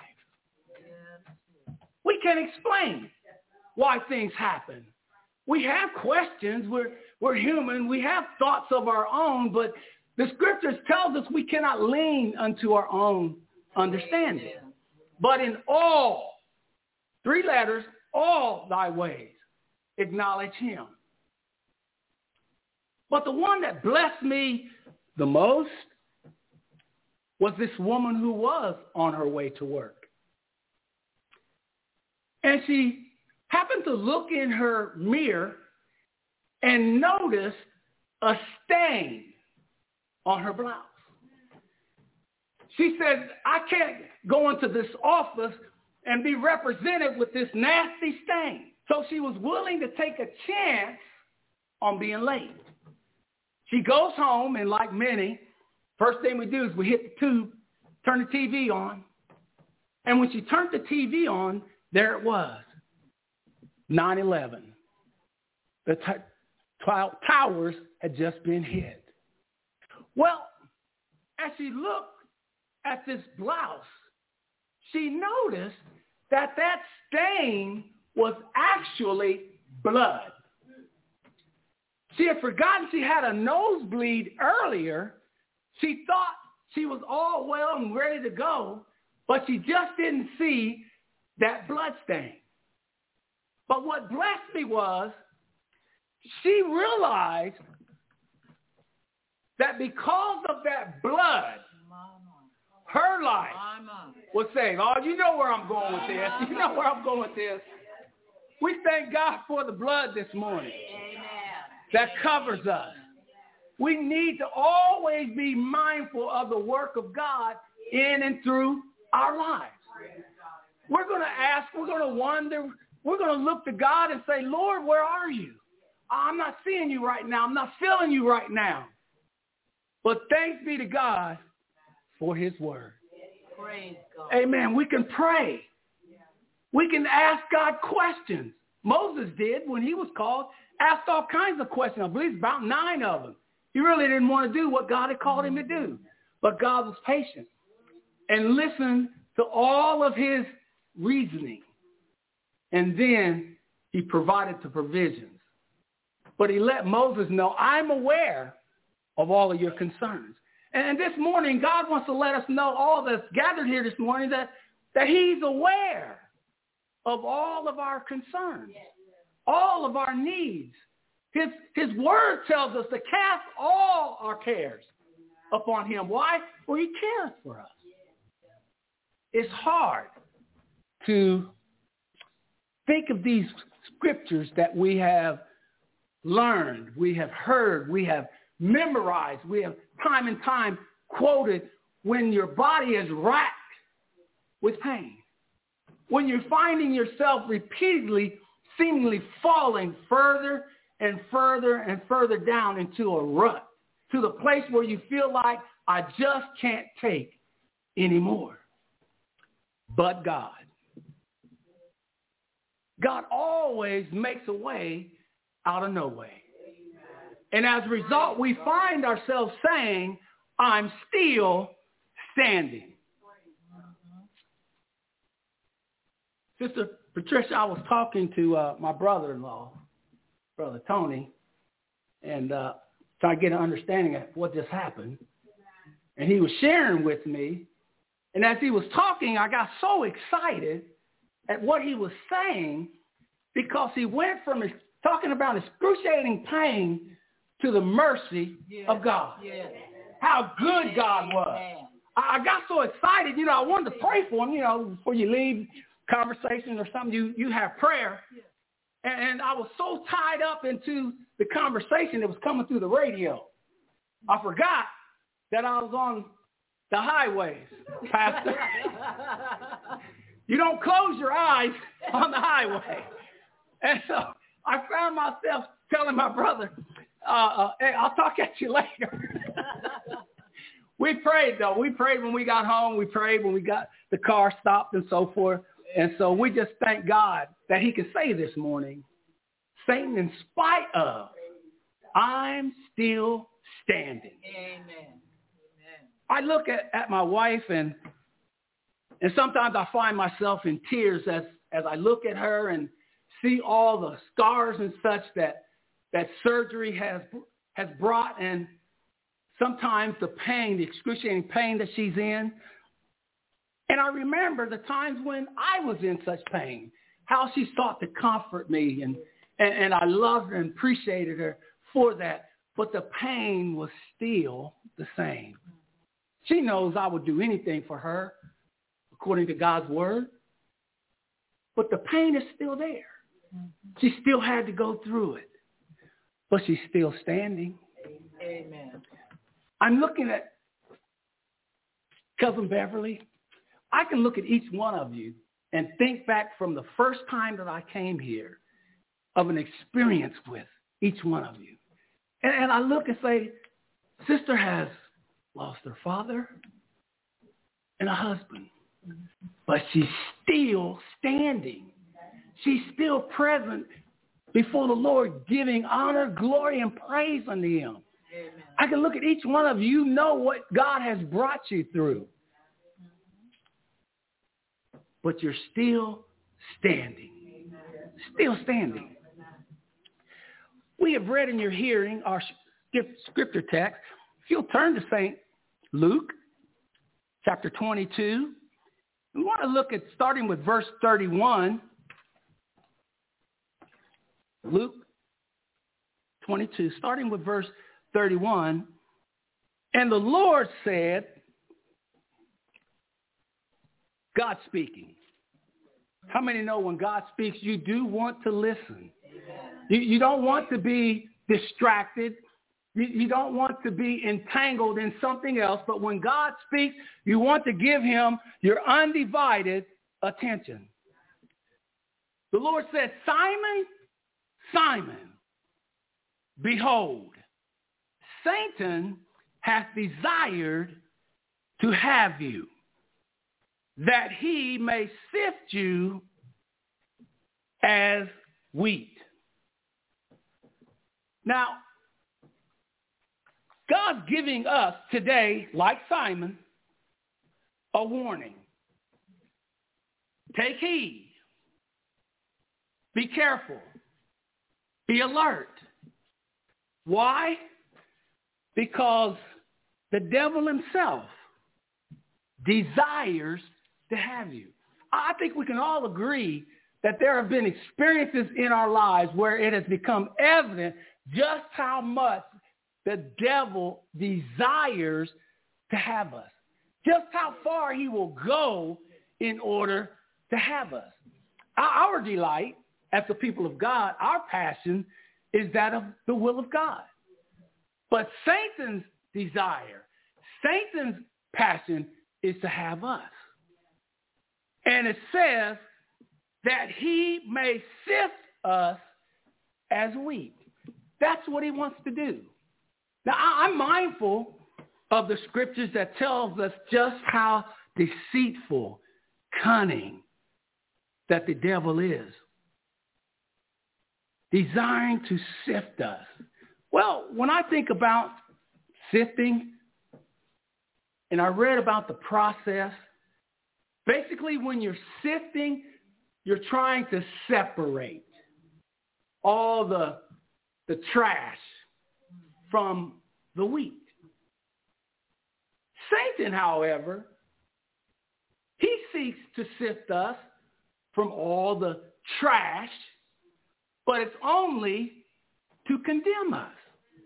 We can explain why things happen. We have questions. We're human. We have thoughts of our own, but the scriptures tells us we cannot lean unto our own understanding. But in all, 3 letters, all thy ways, acknowledge him. But the one that blessed me the most was this woman who was on her way to work. And she happened to look in her mirror and noticed a stain on her blouse. She said, I can't go into this office and be represented with this nasty stain. So she was willing to take a chance on being late. She goes home, and like many, first thing we do is we hit the tube, turn the TV on. And when she turned the TV on, there it was, 9/11. The towers had just been hit. Well, as she looked at this blouse, she noticed that stain was actually blood. She had forgotten she had a nosebleed earlier. She thought she was all well and ready to go, but she just didn't see that blood stain. But what blessed me was she realized that because of that blood, her life was saved. Oh, you know where I'm going with this. You know where I'm going with this. We thank God for the blood this morning that covers us. We need to always be mindful of the work of God in and through our lives. We're going to ask, we're going to wonder, we're going to look to God and say, Lord, where are you? I'm not seeing you right now. I'm not feeling you right now. But thanks be to God for his word. Praise God. Amen. We can pray. We can ask God questions. Moses did when he was called, asked all kinds of questions. I believe about 9 of them. He really didn't want to do what God had called him to do. But God was patient and listened to all of his reasoning. And then he provided the provisions. But he let Moses know, I'm aware of all of your concerns. And this morning, God wants to let us know, all that's gathered here this morning, that he's aware of all of our concerns, all of our needs. His word tells us to cast all our cares upon him. Why? Well, he cares for us. It's hard to think of these scriptures that we have learned, we have heard, we have memorized, we have time and time quoted when your body is racked with pain. When you're finding yourself repeatedly, seemingly falling further and further and further down into a rut, to the place where you feel like I just can't take anymore. But God always makes a way out of no way. And as a result, we find ourselves saying, I'm still standing. Sister Patricia, I was talking to my brother-in-law, Brother Tony, and trying to get an understanding of what just happened. And he was sharing with me. And as he was talking, I got so excited at what he was saying because he went from talking about excruciating pain to the mercy of God. Yeah. How good God was. I got so excited, I wanted to pray for him, before you leave conversation or something, you have prayer. And I was so tied up into the conversation that was coming through the radio. I forgot that I was on the highways, Pastor. You don't close your eyes on the highway. And so I found myself telling my brother, hey, I'll talk at you later. We prayed, though. We prayed when we got home. We prayed when we got the car stopped and so forth. And so we just thank God that he could say this morning, Satan, in spite of, I'm still standing. Amen. I look at my wife, and sometimes I find myself in tears as I look at her and see all the scars and such that surgery has brought, and sometimes the pain, the excruciating pain that she's in. And I remember the times when I was in such pain, how she sought to comfort me, and I loved her and appreciated her for that. But the pain was still the same. She knows I would do anything for her, according to God's word. But the pain is still there. She still had to go through it. But she's still standing. Amen. I'm looking at Cousin Beverly. I can look at each one of you and think back from the first time that I came here of an experience with each one of you. And I look and say, Sister has lost her father and a husband, but she's still standing. She's still present before the Lord, giving honor, glory, and praise unto him. Amen. I can look at each one of you, know what God has brought you through. But you're still standing. Still standing. We have read in your hearing our scripture text. If you'll turn to St. Luke, chapter 22. We want to look at starting with verse 31. Luke 22, starting with verse 31. And the Lord said, God speaking. How many know when God speaks, you do want to listen? You don't want to be distracted. You don't want to be entangled in something else. But when God speaks, you want to give him your undivided attention. The Lord said, Simon, Simon, behold, Satan hath desired to have you, that he may sift you as wheat. Now, God's giving us today, like Simon, a warning. Take heed. Be careful. Be alert. Why? Because the devil himself desires to have you. I think we can all agree that there have been experiences in our lives where it has become evident just how much the devil desires to have us. Just how far he will go in order to have us. Our delight as the people of God, our passion is that of the will of God. But Satan's desire, Satan's passion is to have us. And it says that he may sift us as wheat. That's what he wants to do. Now, I'm mindful of the scriptures that tells us just how deceitful, cunning that the devil is, desiring to sift us. Well, when I think about sifting, and I read about the process, basically when you're sifting, you're trying to separate all the trash from the wheat. Satan, however, he seeks to sift us from all the trash, but it's only to condemn us.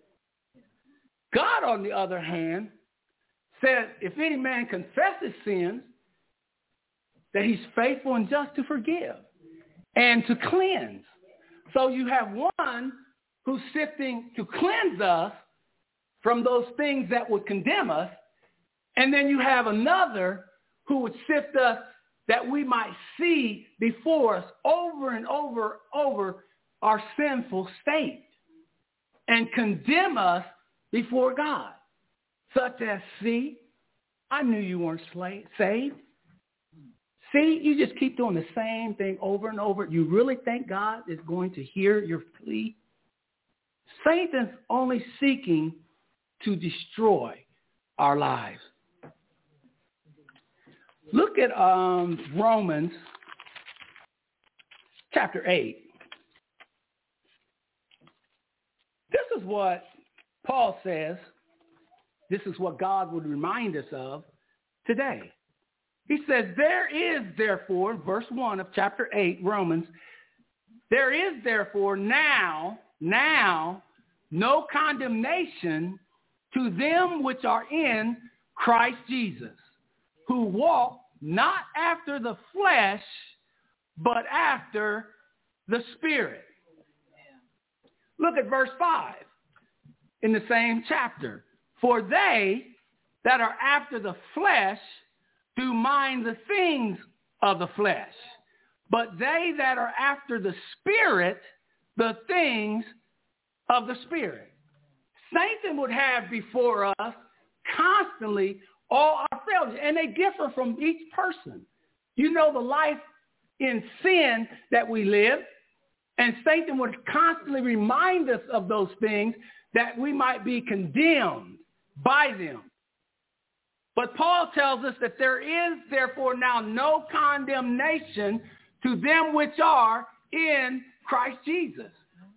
God, on the other hand, said, if any man confesses sins, that he's faithful and just to forgive and to cleanse. So you have one who's sifting to cleanse us from those things that would condemn us, and then you have another who would sift us that we might see before us over and over our sinful state and condemn us before God, such as, see, I knew you weren't saved. See, you just keep doing the same thing over and over. You really think God is going to hear your plea? Satan's only seeking to destroy our lives. Look at Romans chapter 8. This is what Paul says. This is what God would remind us of today. He says, there is therefore, verse 1 of chapter 8, Romans, there is therefore now no condemnation to them which are in Christ Jesus, who walk not after the flesh, but after the Spirit. Look at verse 5 in the same chapter. For they that are after the flesh do mind the things of the flesh, but they that are after the Spirit, the things of the Spirit. Satan would have before us constantly all our failures, and they differ from each person. You know, the life in sin that we live, and Satan would constantly remind us of those things that we might be condemned by them. But Paul tells us that there is therefore now no condemnation to them which are in Christ Jesus.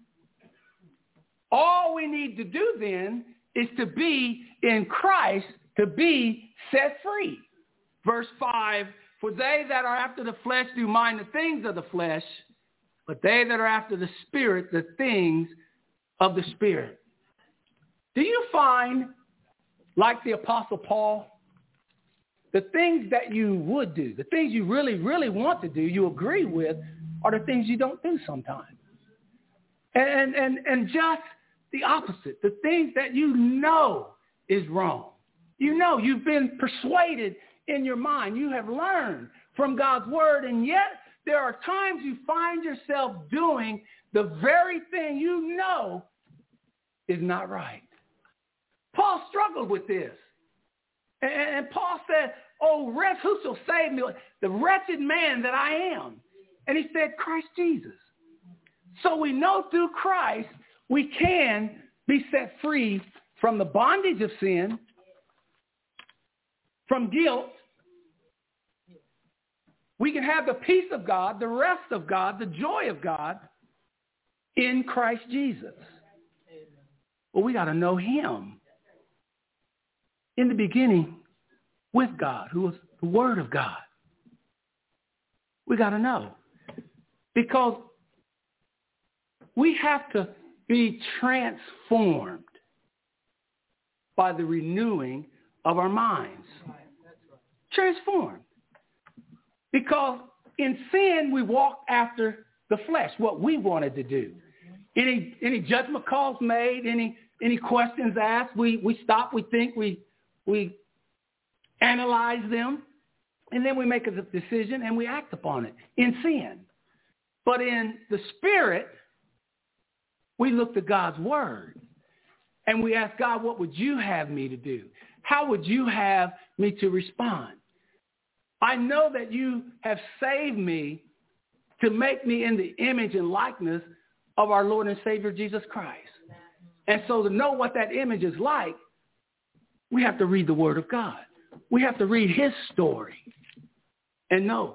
All we need to do then is to be in Christ, to be set free. Verse 5, for they that are after the flesh do mind the things of the flesh, but they that are after the Spirit, the things of the Spirit. Do you find, like the Apostle Paul, the things that you would do, the things you really, really want to do, you agree with, are the things you don't do sometimes? And just the opposite, the things that you know is wrong. You know, you've been persuaded in your mind. You have learned from God's word, and yet there are times you find yourself doing the very thing you know is not right. Paul struggled with this. And Paul said, oh, who shall save me? The wretched man that I am. And he said, Christ Jesus. So we know through Christ we can be set free from the bondage of sin, from guilt. We can have the peace of God, the rest of God, the joy of God in Christ Jesus. But we got to know him. In the beginning, with God, who was the Word of God. We got to know. Because we have to be transformed by the renewing of our minds. Transformed. Because in sin, we walk after the flesh, what we wanted to do. Any judgment calls made, any questions asked, we stop, we think, we analyze them, and then we make a decision and we act upon it in sin. But in the Spirit, we look to God's word and we ask God, what would you have me to do? How would you have me to respond? I know that you have saved me to make me in the image and likeness of our Lord and Savior Jesus Christ. And so to know what that image is like, we have to read the Word of God. We have to read his story and know.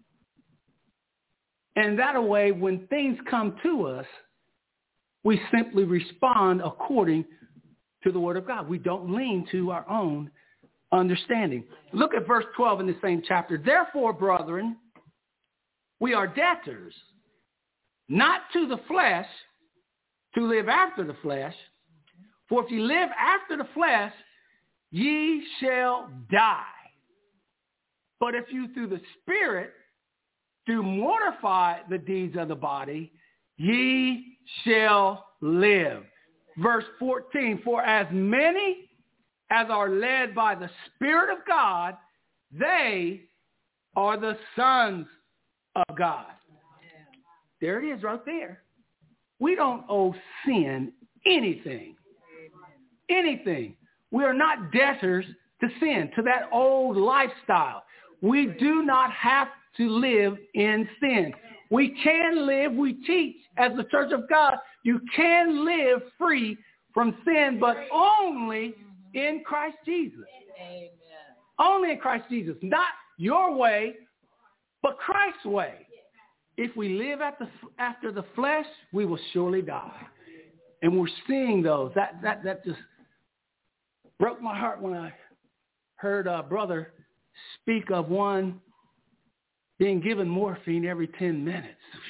And that way, when things come to us, we simply respond according to the Word of God. We don't lean to our own understanding. Look at verse 12 in the same chapter. Therefore, brethren, we are debtors, not to the flesh, to live after the flesh. For if ye live after the flesh, ye shall die. But if you through the Spirit do mortify the deeds of the body, ye shall live. Verse 14, for as many as are led by the Spirit of God, they are the sons of God. There it is right there. We don't owe sin anything. Anything. We are not debtors to sin, to that old lifestyle. We do not have to live in sin. We can live, we teach as the Church of God, you can live free from sin, but only in Christ Jesus. Amen. Only in Christ Jesus. Not your way, but Christ's way. If we live after the flesh, we will surely die. And we're seeing those. That just broke my heart when I heard a brother speak of one being given morphine every 10 minutes.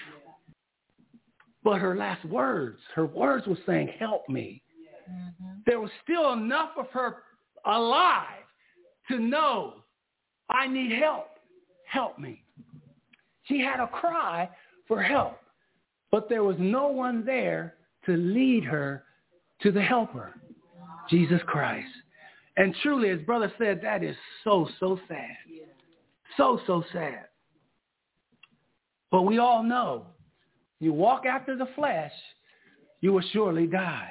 But her words were saying, help me. Mm-hmm. There was still enough of her alive to know, I need help. Help me. She had a cry for help, but there was no one there to lead her to the helper, Jesus Christ. And truly, as brother said, that is so, so sad. So, so sad. But we all know, you walk after the flesh, you will surely die.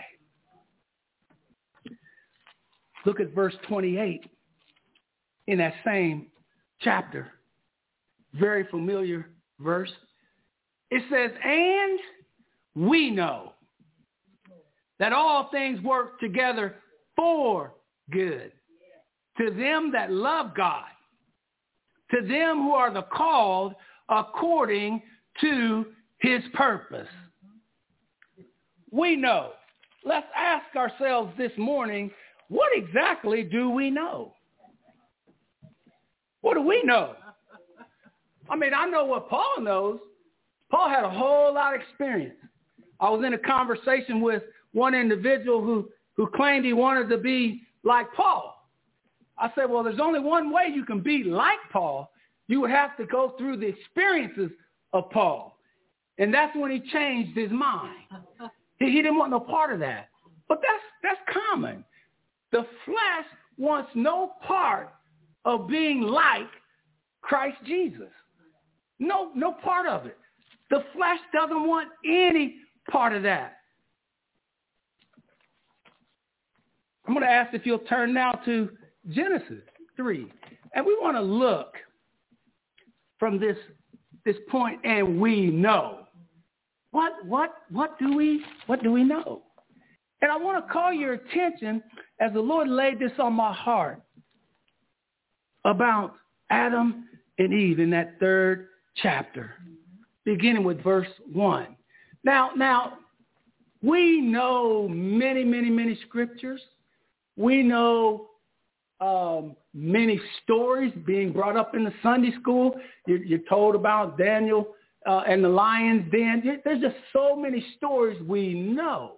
Look at verse 28 in that same chapter. Very familiar verse. It says, and we know that all things work together for good to them that love God, to them who are the called according to his purpose. We know. Let's ask ourselves this morning, what exactly do we know? What do we know? I mean, I know what Paul knows. Paul had a whole lot of experience. I was in a conversation with one individual who claimed he wanted to be like Paul. I said, well, there's only one way you can be like Paul. You would have to go through the experiences of Paul. And that's when he changed his mind. He didn't want no part of that. But that's common. The flesh wants no part of being like Christ Jesus. No part of it. The flesh doesn't want any part of that. I'm going to ask if you'll turn now to Genesis 3. And we want to look from this point, and we know. What do we know? And I want to call your attention, as the Lord laid this on my heart, about Adam and Eve in that 3rd chapter, beginning with verse 1. Now, we know many, many, many scriptures. We know many stories being brought up in the Sunday school. You're told about Daniel and the lion's den. There's just so many stories we know.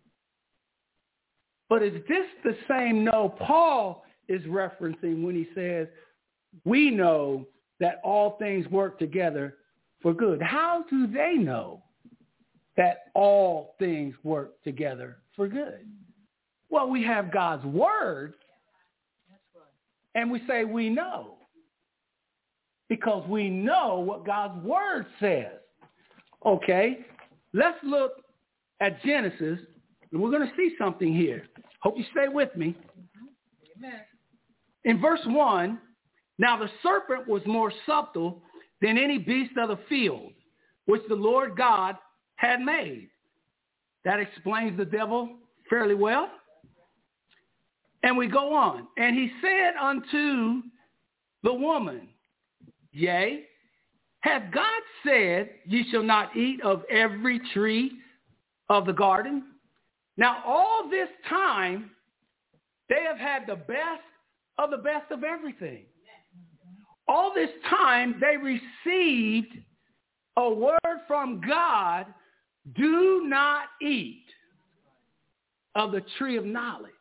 But is this the same know Paul is referencing when he says, we know that all things work together for good? How do they know that all things work together for good? Well, we have God's word, and we say we know, because we know what God's word says. Okay, let's look at Genesis, and we're going to see something here. Hope you stay with me. Amen. In verse 1, now the serpent was more subtle than any beast of the field, which the Lord God had made. That explains the devil fairly well. And we go on. And he said unto the woman, yea, hath God said, ye shall not eat of every tree of the garden? Now, all this time, they have had the best of the best of everything. All this time, they received a word from God, do not eat of the tree of knowledge.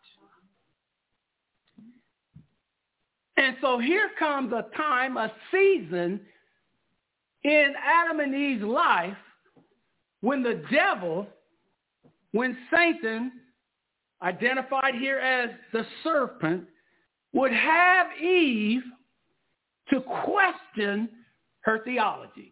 And so here comes a time, a season in Adam and Eve's life when the devil, when Satan, identified here as the serpent, would have Eve to question her theology,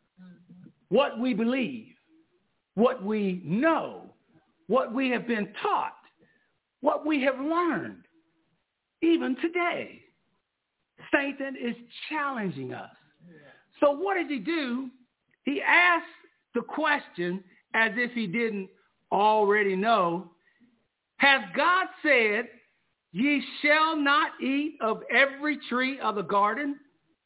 what we believe, what we know, what we have been taught, what we have learned. Even today, Satan is challenging us. So what does he do? He asks the question as if he didn't already know. Has God said, ye shall not eat of every tree of the garden?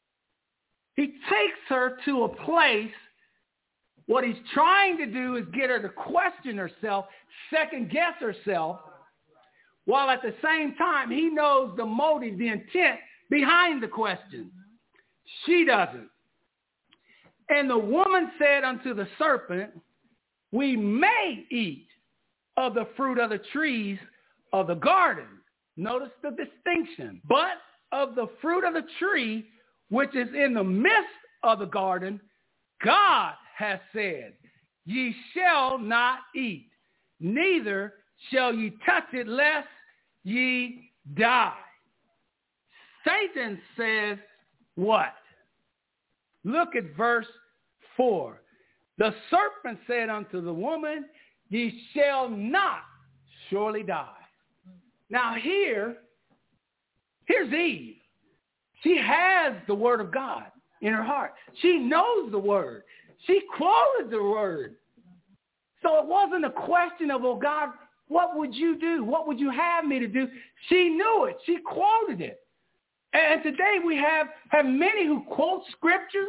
He takes her to a place. What he's trying to do is get her to question herself, second guess herself, while at the same time he knows the motive, the intent behind the question. She doesn't. And the woman said unto the serpent, we may eat of the fruit of the trees of the garden. Notice the distinction. But of the fruit of the tree, which is in the midst of the garden, God has said, ye shall not eat, neither shall ye touch it, lest ye die. Satan says what? Look at verse 4. The serpent said unto the woman, ye shall not surely die. Now here's Eve. She has the word of God in her heart. She knows the word. She quoted the word. So it wasn't a question of, oh God, what would you do? What would you have me to do? She knew it. She quoted it. And today we have many who quote scripture,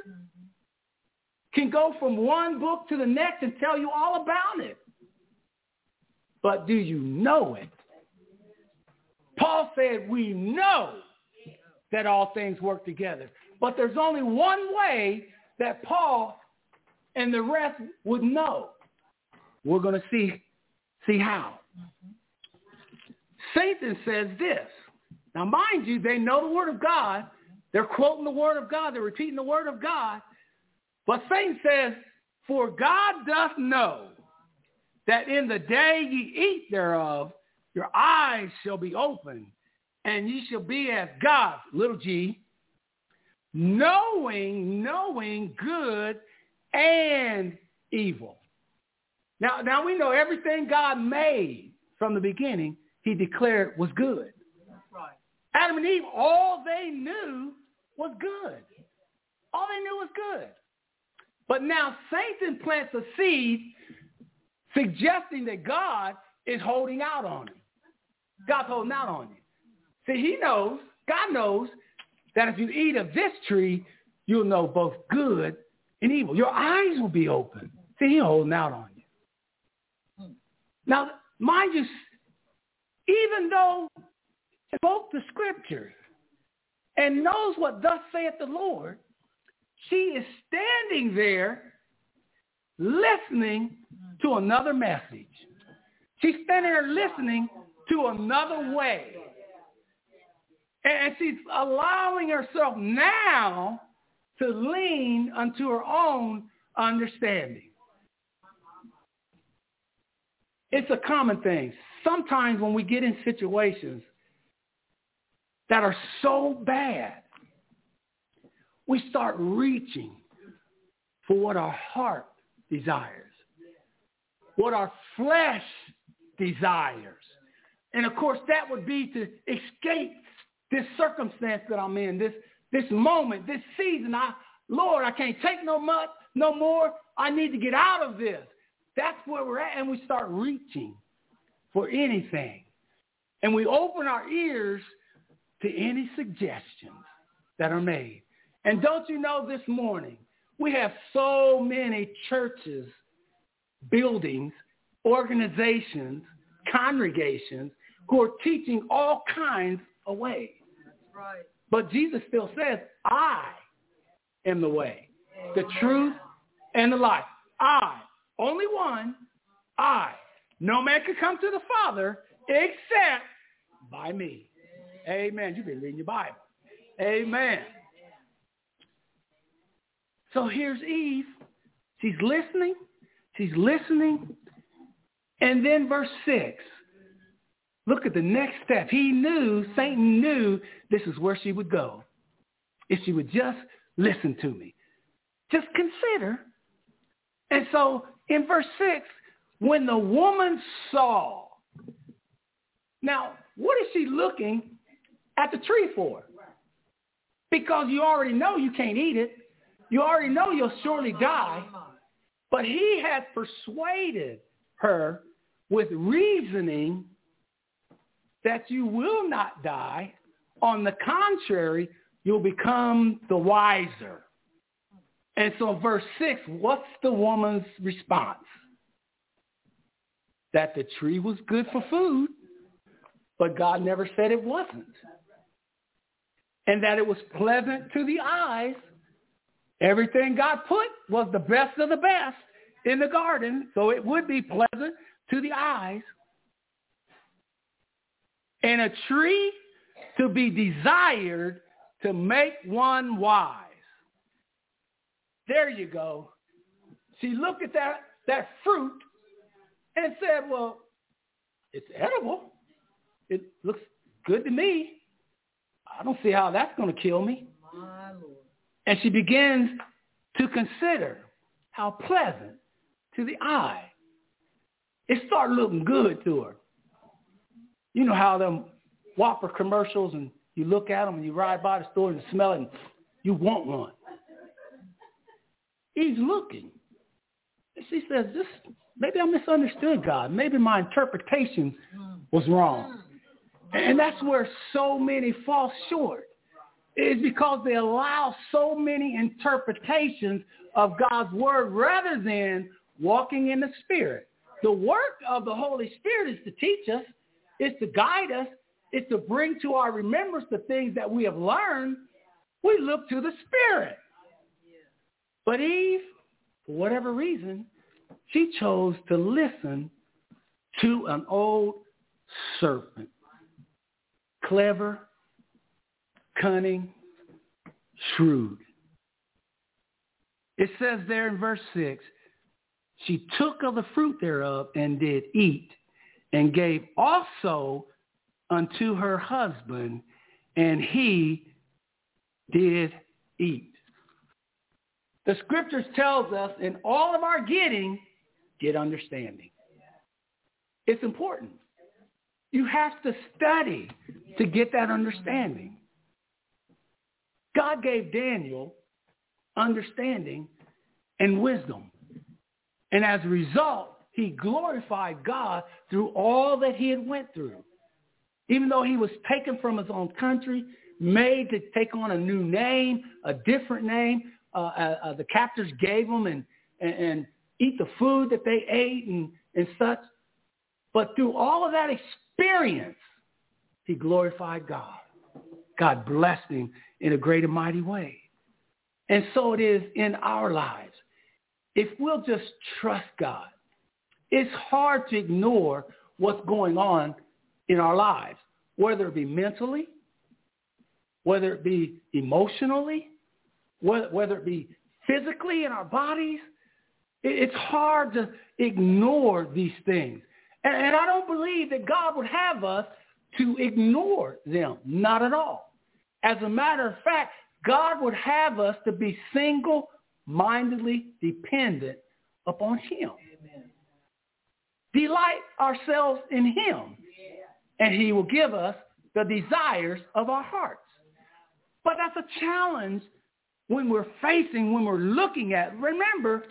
can go from one book to the next and tell you all about it. But do you know it? Paul said, we know that all things work together. But there's only one way that Paul and the rest would know. We're going to see how. Satan says this. Now, mind you, they know the word of God. They're quoting the word of God. They're repeating the word of God. But Satan says, for God doth know that in the day ye eat thereof, your eyes shall be opened, and ye shall be as gods, little g, knowing good and evil. Now we know everything God made from the beginning, he declared was good. That's right. Adam and Eve, all they knew was good. All they knew was good. But now Satan plants a seed suggesting that God is holding out on him. God's holding out on you. See, God knows that if you eat of this tree, you'll know both good and evil. Your eyes will be open. See, he's holding out on you. Now, mind you, even though he spoke the scriptures and knows what thus saith the Lord, she is standing there listening to another message. She's standing there listening to another way. And she's allowing herself now to lean unto her own understanding. It's a common thing. Sometimes when we get in situations that are so bad, we start reaching for what our heart desires, what our flesh desires. And of course, that would be to escape this circumstance that I'm in, this moment, this season. Lord, I can't take no more. I need to get out of this. That's where we're at. And we start reaching for anything. And we open our ears to any suggestions that are made. And don't you know, this morning, we have so many churches, buildings, organizations, congregations who are teaching all kinds of ways. But Jesus still says, I am the way, the truth, and the life. I, only one, I. No man can come to the Father except by me. Amen. You've been reading your Bible. Amen. So here's Eve. She's listening. And then verse 6. Look at the next step. Satan knew this is where she would go. If she would just listen to me. Just consider. And so in verse 6, when the woman saw. Now, what is she looking at the tree for? Because you already know you can't eat it. You already know you'll surely die. But he had persuaded her with reasoning that you will not die. On the contrary, you'll become the wiser. And so verse 6, what's the woman's response? That the tree was good for food, but God never said it wasn't. And that it was pleasant to the eyes. Everything God put was the best of the best in the garden, so it would be pleasant to the eyes. And a tree to be desired to make one wise. There you go. She looked at that fruit and said, well, it's edible. It looks good to me. I don't see how that's going to kill me. My Lord. And she begins to consider how pleasant to the eye. It started looking good to her. You know how them Whopper commercials, and you look at them and you ride by the store and you smell it and you want one. He's looking. And she says, maybe I misunderstood God. Maybe my interpretation was wrong. And that's where so many fall short. Is because they allow so many interpretations of God's word rather than walking in the Spirit. The work of the Holy Spirit is to teach us, is to guide us, is to bring to our remembrance the things that we have learned. We look to the Spirit. But Eve, for whatever reason, she chose to listen to an old serpent. Clever, cunning, shrewd. It says there in verse 6, she took of the fruit thereof and did eat, and gave also unto her husband, and he did eat. The scriptures tells us in all of our getting, get understanding. It's important. You have to study to get that understanding. God gave Daniel understanding and wisdom. And as a result, he glorified God through all that he had went through. Even though he was taken from his own country, made to take on a new name, a different name, the captors gave him and eat the food that they ate and such. But through all of that experience, he glorified God. God blessed him in a great and mighty way. And so it is in our lives. If we'll just trust God, it's hard to ignore what's going on in our lives, whether it be mentally, whether it be emotionally, whether it be physically in our bodies. It's hard to ignore these things. And I don't believe that God would have us to ignore them. Not at all. As a matter of fact, God would have us to be single-mindedly dependent upon him. Amen. Delight ourselves in him, and he will give us the desires of our hearts. But that's a challenge when we're looking at. Remember,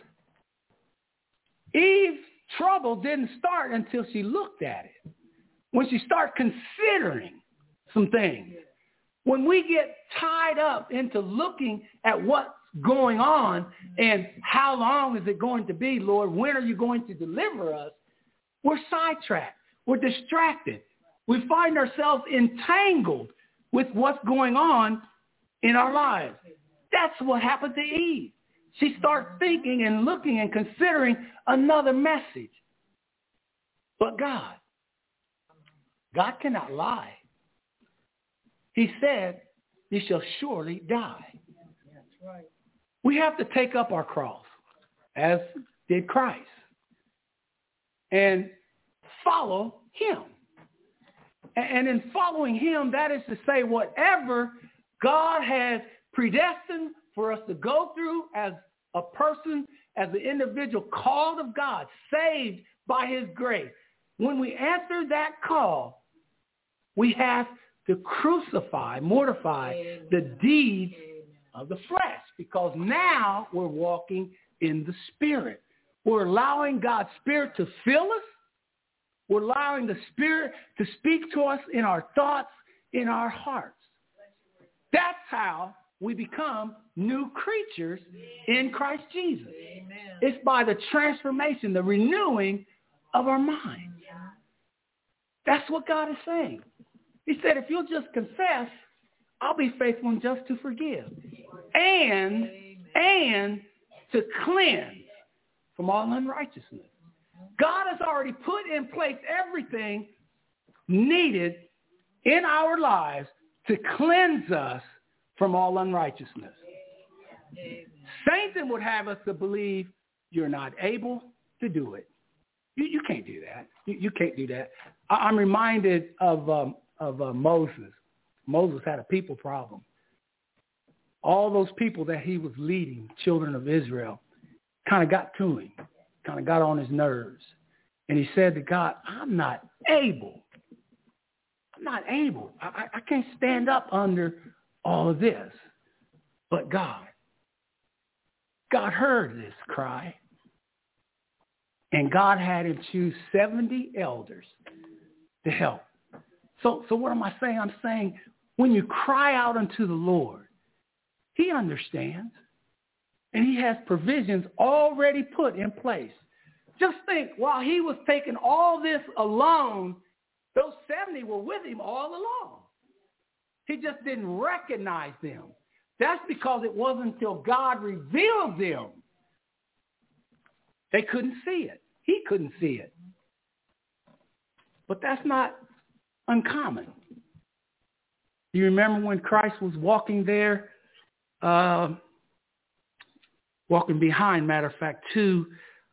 Eve's trouble didn't start until she looked at it. When she started considering some things. When we get tied up into looking at what's going on and how long is it going to be, Lord, when are you going to deliver us? We're sidetracked. We're distracted. We find ourselves entangled with what's going on in our lives. That's what happened to Eve. She started thinking and looking and considering another message. But God cannot lie. He said, you shall surely die. That's right. We have to take up our cross, as did Christ, and follow him. And in following him, that is to say, whatever God has predestined for us to go through as a person, as an individual called of God, saved by his grace. When we answer that call, we have to crucify, mortify the deeds of the flesh, because now we're walking in the Spirit. We're allowing God's Spirit to fill us. We're allowing the Spirit to speak to us in our thoughts, in our hearts. That's how we become new creatures in Christ Jesus. Amen. It's by the transformation, the renewing of our minds. That's what God is saying. He said, if you'll just confess, I'll be faithful and just to forgive and to cleanse from all unrighteousness. God has already put in place everything needed in our lives to cleanse us from all unrighteousness. Satan would have us to believe you're not able to do it. You can't do that. You can't do that. I'm reminded of Moses. Moses had a people problem. All those people that he was leading, children of Israel, kind of got to him, kind of got on his nerves. And he said to God, I'm not able. I can't stand up under all of this. But God heard this cry. And God had him choose 70 elders to help. So what am I saying? I'm saying when you cry out unto the Lord, he understands. And he has provisions already put in place. Just think, while he was taking all this alone, those 70 were with him all along. He just didn't recognize them. That's because it wasn't until God revealed them. They couldn't see it. He couldn't see it. But that's not uncommon. You remember when Christ was walking there, walking behind, matter of fact, two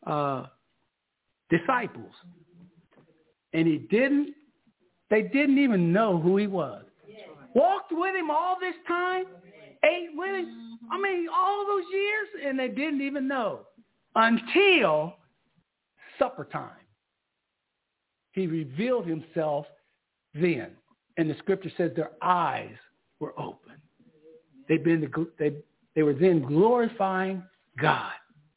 disciples. And they didn't even know who he was. Walked with him all this time, ate with him, all those years, and they didn't even know until supper time. He revealed himself then. And the scripture says their eyes were open. They were then glorifying God.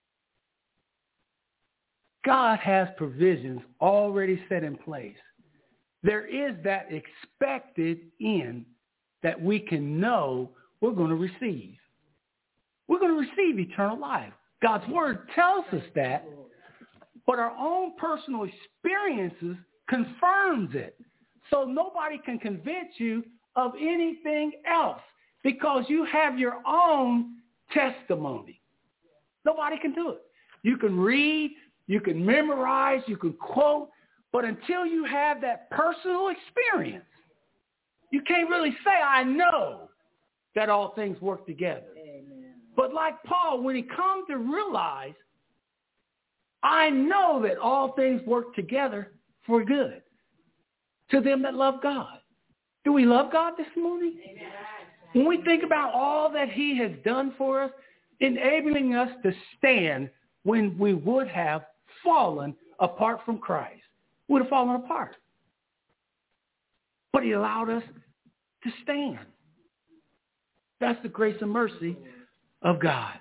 God has provisions already set in place. There is that expected end that we can know we're going to receive. We're going to receive eternal life. God's word tells us that, but our own personal experiences confirms it. So nobody can convince you of anything else because you have your own testimony. Nobody can do it. You can read, you can memorize, you can quote, but until you have that personal experience, you can't really say, I know that all things work together. Amen. But like Paul, when he comes to realize, I know that all things work together for good to them that love God. Do we love God this morning? Amen. When we think about all that he has done for us, enabling us to stand when we would have fallen apart from Christ, we would have fallen apart. But he allowed us to stand. That's the grace and mercy of God.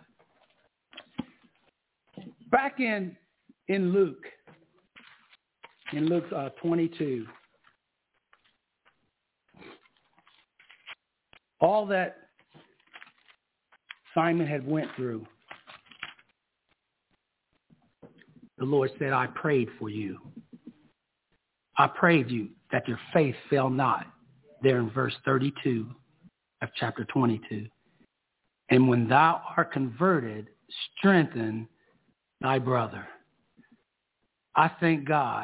Back in Luke 22, all that Simon had went through, the Lord said, I prayed for you. I prayed you that your faith fail not. there in verse 32 of chapter 22. And when thou art converted, strengthen thy brother. I thank God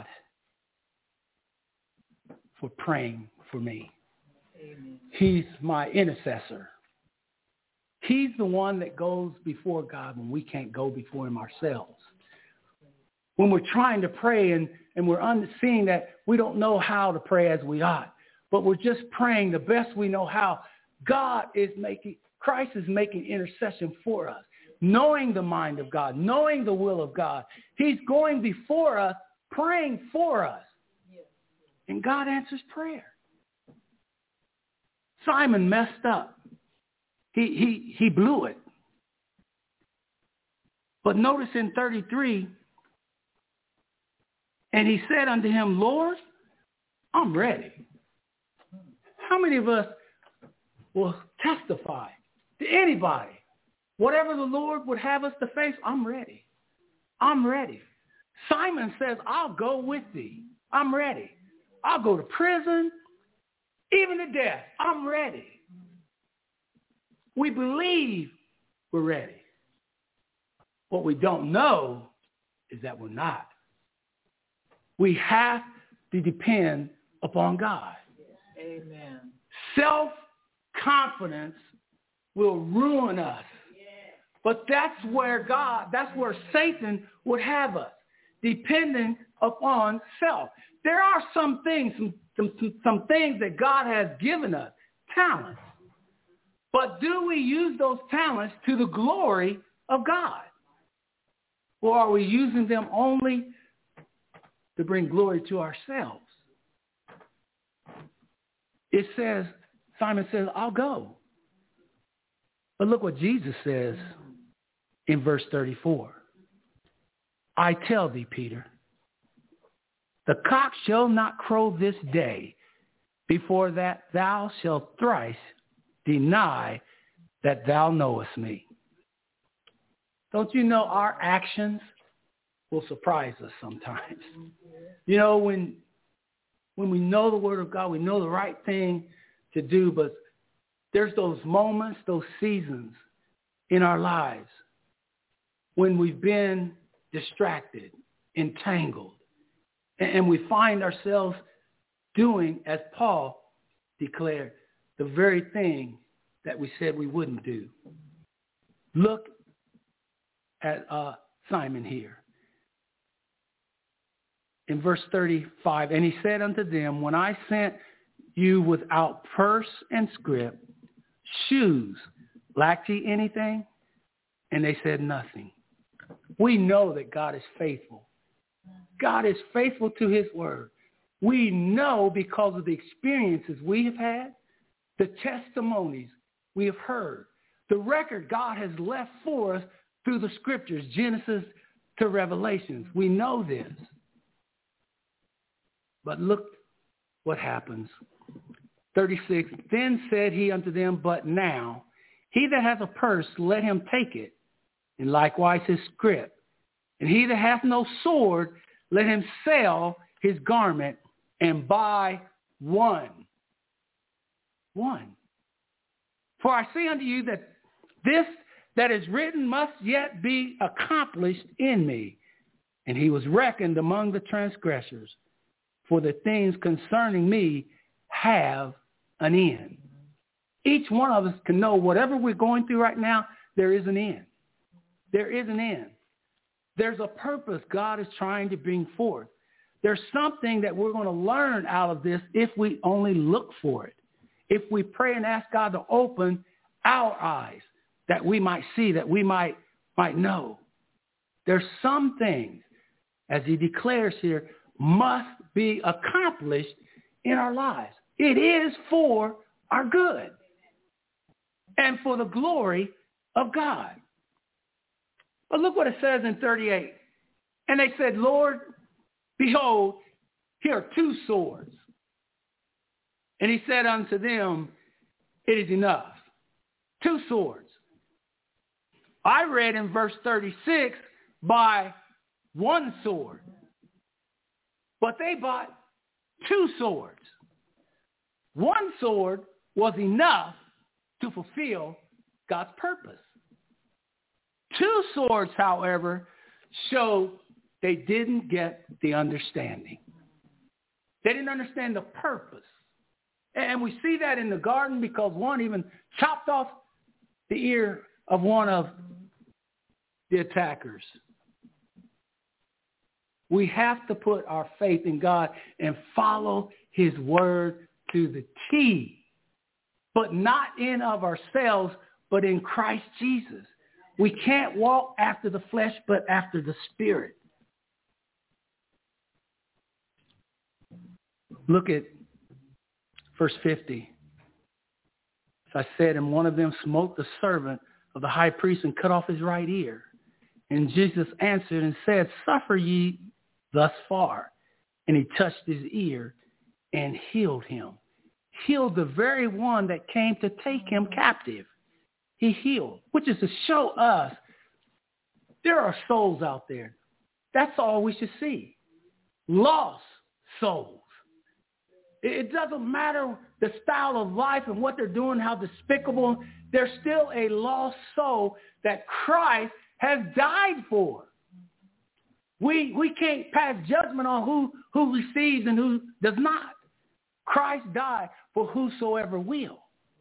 for praying for me. Amen. He's my intercessor. He's the one that goes before God when we can't go before him ourselves. When we're trying to pray and we're seeing that we don't know how to pray as we ought, but we're just praying the best we know how, Christ is making intercession for us, knowing the mind of God, knowing the will of God. He's going before us, praying for us. And God answers prayer. Simon messed up. He blew it. But notice in 33, and he said unto him, Lord, I'm ready. How many of us will testify to anybody? Whatever the Lord would have us to face, I'm ready. I'm ready. Simon says, I'll go with thee. I'm ready. I'll go to prison, even to death. I'm ready. We believe we're ready. What we don't know is that we're not. We have to depend upon God. Amen. Self-confidence will ruin us. But that's where Satan would have us, depending upon self. There are some things that God has given us, talents. But do we use those talents to the glory of God? Or are we using them only to bring glory to ourselves? It says, Simon says, I'll go. But look what Jesus says in verse 34. I tell thee, Peter, the cock shall not crow this day before that thou shalt thrice deny that thou knowest me. Don't you know our actions will surprise us sometimes? You know, when we know the Word of God, we know the right thing to do, but there's those moments, those seasons in our lives when we've been distracted, entangled, and we find ourselves doing, as Paul declared, the very thing that we said we wouldn't do. Look at Simon here. In verse 35, and he said unto them, when I sent you without purse and scrip, shoes, lacked ye anything? And they said nothing. We know that God is faithful. God is faithful to his word. We know because of the experiences we have had, the testimonies we have heard, the record God has left for us through the scriptures, Genesis to Revelations. We know this. But look what happens. 36, then said he unto them, but now he that hath a purse, let him take it, and likewise his scrip. And he that hath no sword, let him sell his garment and buy one. One. For I say unto you that this that is written must yet be accomplished in me. And he was reckoned among the transgressors. For the things concerning me have an end. Each one of us can know whatever we're going through right now, there is an end. There is an end. There's a purpose God is trying to bring forth. There's something that we're going to learn out of this if we only look for it. If we pray and ask God to open our eyes that we might see, that we might know. There's some things, as he declares here, must be accomplished in our lives. It is for our good and for the glory of God. But look what it says in 38. And they said, Lord, behold, here are 2 swords. And he said unto them, it is enough. 2 swords. I read in verse 36, by 1 sword. But they bought 2 swords. One sword was enough to fulfill God's purpose. Two swords, however, showed they didn't get the understanding. They didn't understand the purpose. And we see that in the garden because one even chopped off the ear of one of the attackers. We have to put our faith in God and follow his word to the T, but not in of ourselves, but in Christ Jesus. We can't walk after the flesh, but after the Spirit. Look at verse 50. As I said, and one of them smote the servant of the high priest and cut off his right ear. And Jesus answered and said, suffer ye thus far. And he touched his ear and healed him. Healed the very one that came to take him captive. He healed, which is to show us there are souls out there. That's all we should see. Lost souls. It doesn't matter the style of life and what they're doing, how despicable. There's still a lost soul that Christ has died for. We can't pass judgment on who receives and who does not. Christ died for whosoever will.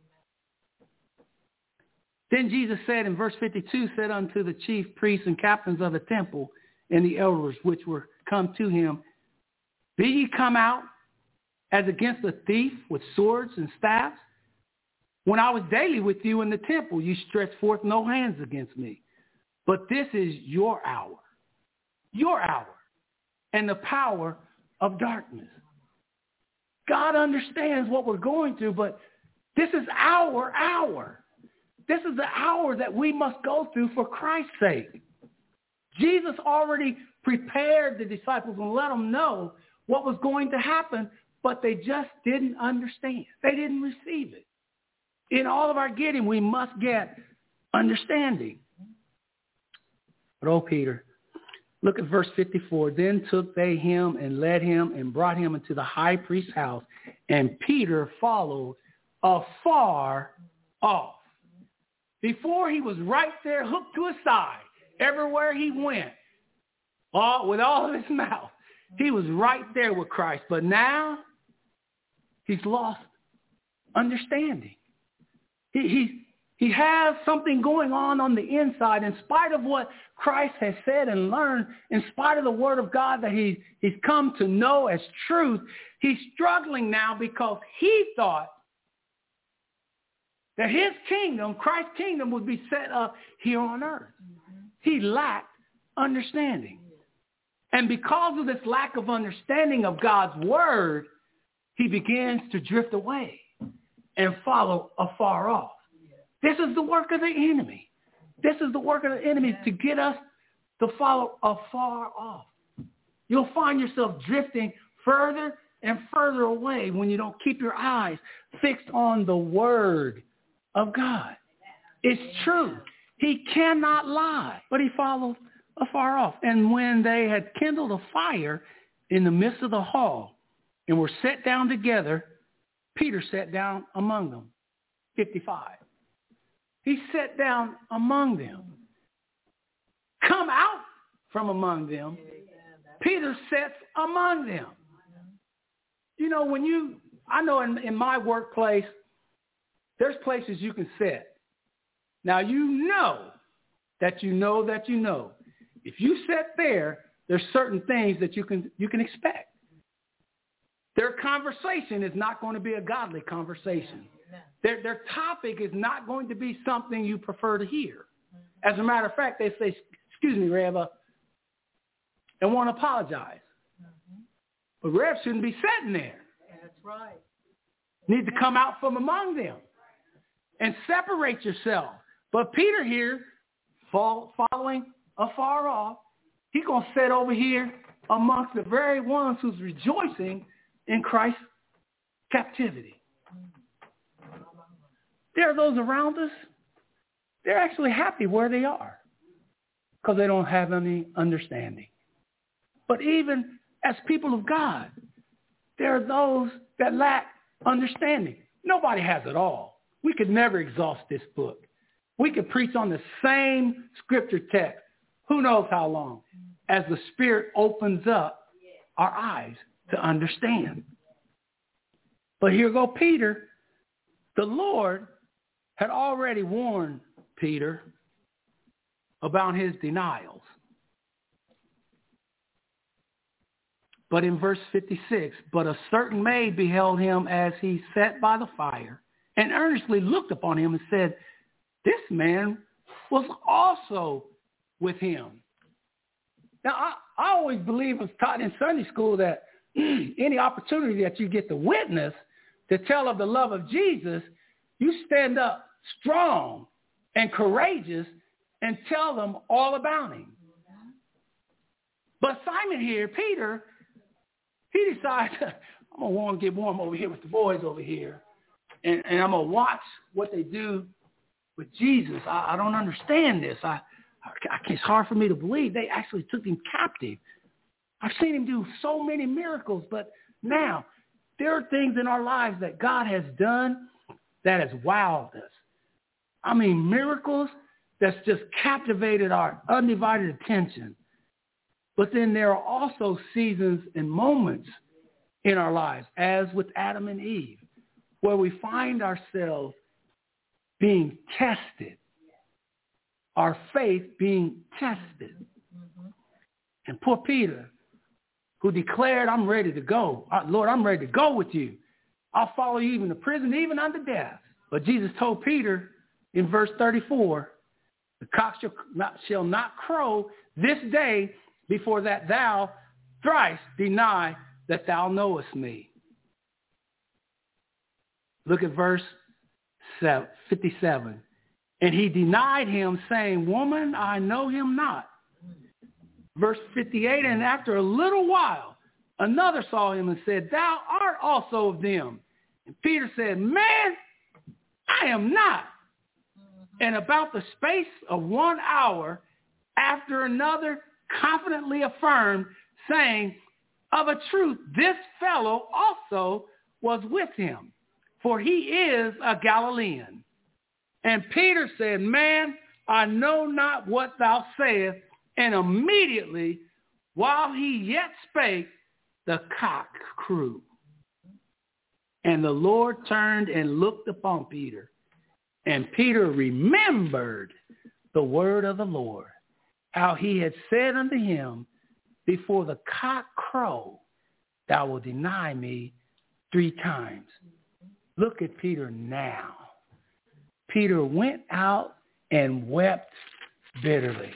Then Jesus said in verse 52, said unto the chief priests and captains of the temple and the elders which were come to him, be ye come out as against a thief with swords and staffs? When I was daily with you in the temple, you stretched forth no hands against me. But this is your hour, and the power of darkness. God understands what we're going through, but this is our hour. This is the hour that we must go through for Christ's sake. Jesus already prepared the disciples and let them know what was going to happen, but they just didn't understand. They didn't receive it. In all of our getting, we must get understanding. But oh, Peter, look at verse 54. Then took they him and led him and brought him into the high priest's house, and Peter followed afar off. Before, he was right there, hooked to his side, everywhere he went, with all of his mouth. He was right there with Christ. But now, he's lost understanding. He has something going on the inside. In spite of what Christ has said and learned, in spite of the word of God that he's come to know as truth, he's struggling now because he thought that his kingdom, Christ's kingdom, would be set up here on earth. He lacked understanding. And because of this lack of understanding of God's word, he begins to drift away and follow afar off. This is the work of the enemy. This is the work of the enemy to get us to follow afar off. You'll find yourself drifting further and further away when you don't keep your eyes fixed on the word of God. It's true. He cannot lie, but he followed afar off. And when they had kindled a fire in the midst of the hall and were set down together, Peter sat down among them. 55. He sat down among them. Come out from among them. Peter sits among them. You know, I know in my workplace, there's places you can sit. Now, you know that you know that you know. If you sit there, there's certain things that you can expect. Their conversation is not going to be a godly conversation. Their topic is not going to be something you prefer to hear. As a matter of fact, they say, excuse me, Rev, and want to apologize. But Rev shouldn't be sitting there. That's right. Need to come out from among them and separate yourself. But Peter here, following afar off, he's going to sit over here amongst the very ones who's rejoicing in Christ's captivity. There are those around us, they're actually happy where they are because they don't have any understanding. But even as people of God, there are those that lack understanding. Nobody has it all. We could never exhaust this book. We could preach on the same scripture text, who knows how long, as the Spirit opens up our eyes to understand. But here go Peter. The Lord had already warned Peter about his denials. But in verse 56, but a certain maid beheld him as he sat by the fire and earnestly looked upon him and said, this man was also with him. Now, I always believe, was taught in Sunday school, that any opportunity that you get to witness, to tell of the love of Jesus, you stand up strong and courageous and tell them all about him. But Simon here, Peter, he decides, I'm going to get warm over here with the boys over here, and I'm going to watch what they do with Jesus. I don't understand this. It's hard for me to believe they actually took him captive. I've seen him do so many miracles, but now there are things in our lives that God has done that has wowed us. I mean, miracles that's just captivated our undivided attention. But then there are also seasons and moments in our lives, as with Adam and Eve, where we find ourselves being tested, our faith being tested. And poor Peter, who declared, I'm ready to go. Lord, I'm ready to go with you. I'll follow you even to prison, even unto death. But Jesus told Peter in verse 34, the cock shall not crow this day before that thou thrice deny that thou knowest me. Look at verse 57. And he denied him, saying, woman, I know him not. Verse 58, and after a little while, another saw him and said, thou art also of them. And Peter said, man, I am not. And about the space of 1 hour, after another confidently affirmed, saying, of a truth, this fellow also was with him, for he is a Galilean. And Peter said, man, I know not what thou sayest. And immediately, while he yet spake, the cock crew. And the Lord turned and looked upon Peter. And Peter remembered the word of the Lord, how he had said unto him, before the cock crow, thou wilt deny me 3 times. Look at Peter now. Peter went out and wept bitterly.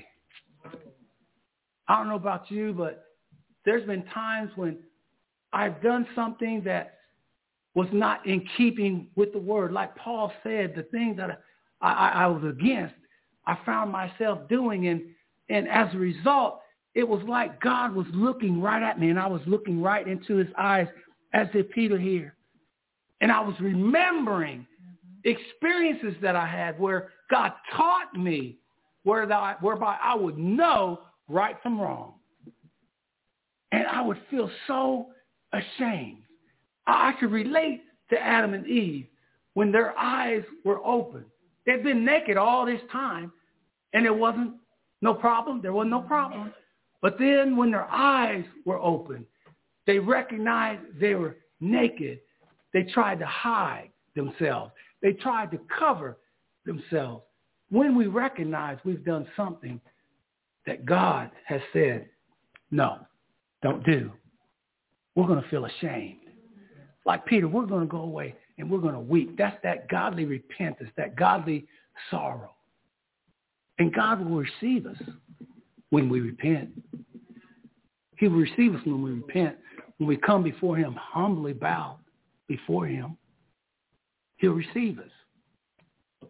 I don't know about you, but there's been times when I've done something that was not in keeping with the word. Like Paul said, the things that I was against, I found myself doing. And as a result, it was like God was looking right at me, and I was looking right into his eyes, as did Peter here. And I was remembering experiences that I had where God taught me whereby I would know right from wrong. And I would feel so ashamed. I could relate to Adam and Eve when their eyes were open. They'd been naked all this time, and there wasn't no problem. There wasn't no problem. But then when their eyes were open, they recognized they were naked. They tried to hide themselves. They tried to cover themselves. When we recognize we've done something that God has said, no, don't do, we're going to feel ashamed. Like Peter, we're going to go away and we're going to weep. That's that godly repentance, that godly sorrow. And God will receive us when we repent. He will receive us when we repent, when we come before him, humbly bow before him. He'll receive us.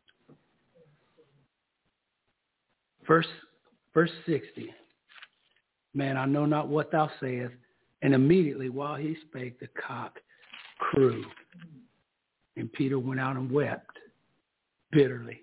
Verse 60. Man, I know not what thou sayest. And immediately while he spake, the cock crew. And Peter went out and wept bitterly.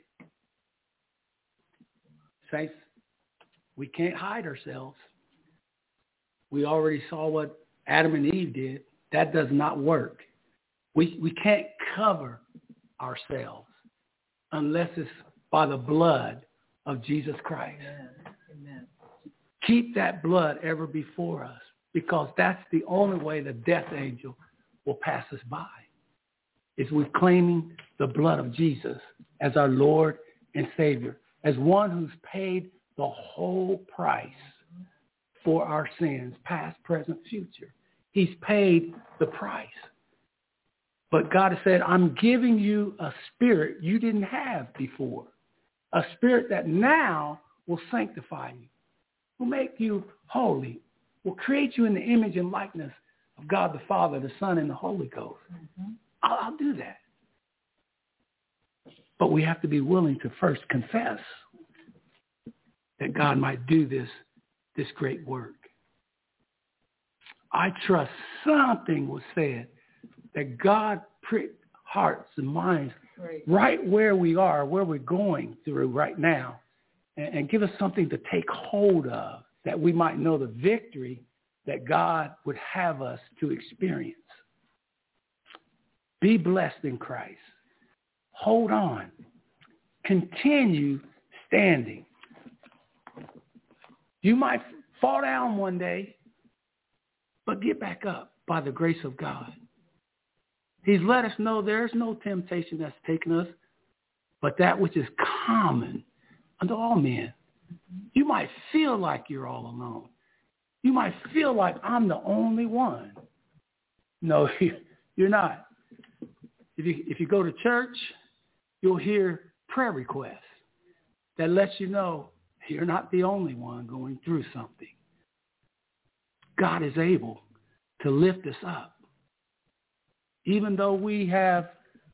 Saints, we can't hide ourselves. We already saw what Adam and Eve did. That does not work. We can't cover ourselves unless it's by the blood of Jesus Christ. Amen. Keep that blood ever before us, because that's the only way the death angel will pass us by, is with claiming the blood of Jesus as our Lord and Savior, as one who's paid the whole price for our sins, past, present, future. He's paid the price. But God has said, I'm giving you a spirit you didn't have before, a spirit that now will sanctify you, will make you holy, will create you in the image and likeness of God the Father, the Son, and the Holy Ghost. Mm-hmm. I'll do that. But we have to be willing to first confess that God might do this great work. I trust something was said that God pricked hearts and minds right where we are, where we're going through right now, and give us something to take hold of, that we might know the victory that God would have us to experience. Be blessed in Christ. Hold on. Continue standing. You might fall down one day, but get back up by the grace of God. He's let us know there's no temptation that's taken us, but that which is common unto all men. You might feel like you're all alone. You might feel like I'm the only one. No, you're not. If you go to church, you'll hear prayer requests that lets you know you're not the only one going through something. God is able to lift us up. Even though we have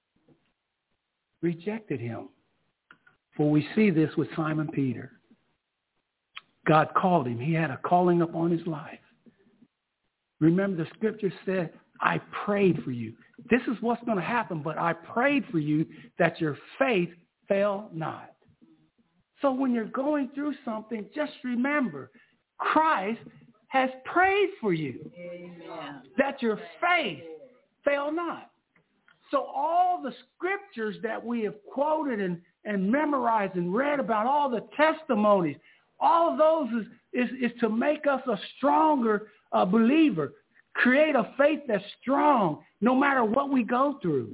rejected him. For we see this with Simon Peter. God called him. He had a calling upon his life. Remember, the scripture said, I prayed for you. This is what's going to happen, but I prayed for you that your faith fail not. So when you're going through something, just remember, Christ has prayed for you. Amen. That your faith fail not. So all the scriptures that we have quoted and memorized and read about, all the testimonies, all of those is to make us a stronger believer. Create a faith that's strong no matter what we go through.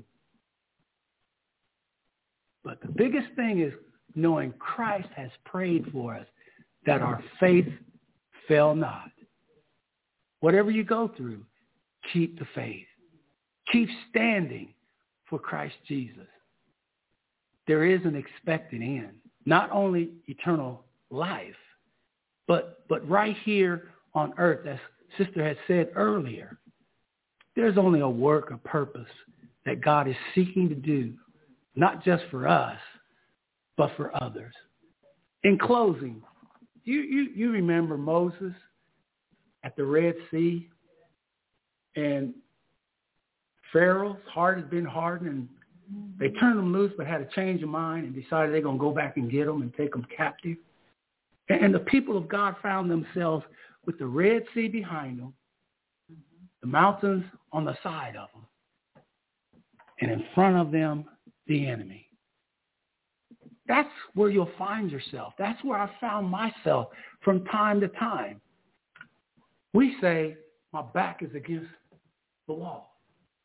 But the biggest thing is knowing Christ has prayed for us, that our faith fail not. Whatever you go through, keep the faith. Keep standing for Christ Jesus. There is an expected end, not only eternal life, but right here on earth, as Sister had said earlier, there's only a work, a purpose that God is seeking to do, not just for us, but for others. In closing, you remember Moses at the Red Sea, and Pharaoh's heart had been hardened, and they turned him loose but had a change of mind and decided they're going to go back and get him and take him captive. And the people of God found themselves with the Red Sea behind them, the mountains on the side of them, and in front of them, the enemy. That's where you'll find yourself. That's where I found myself from time to time. We say, my back is against the wall.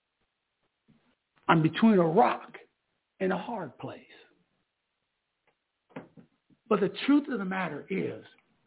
I'm between a rock and a hard place. But the truth of the matter is,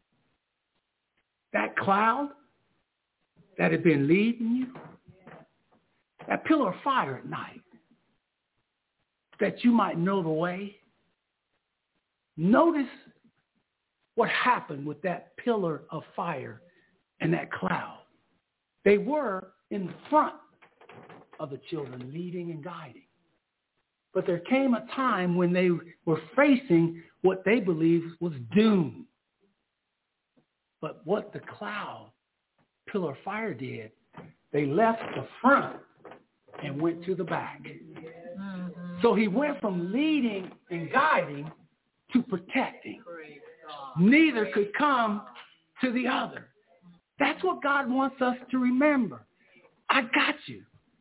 that cloud that had been leading you, that pillar of fire at night, that you might know the way. Notice what happened with that pillar of fire and that cloud. They were in front of the children, leading and guiding. But there came a time when they were facing what they believed was doom. But what the cloud, pillar of fire did, they left the front and went to the back. Mm-hmm. So he went from leading and guiding to protecting. Neither could come to the other. That's what God wants us to remember. I got you.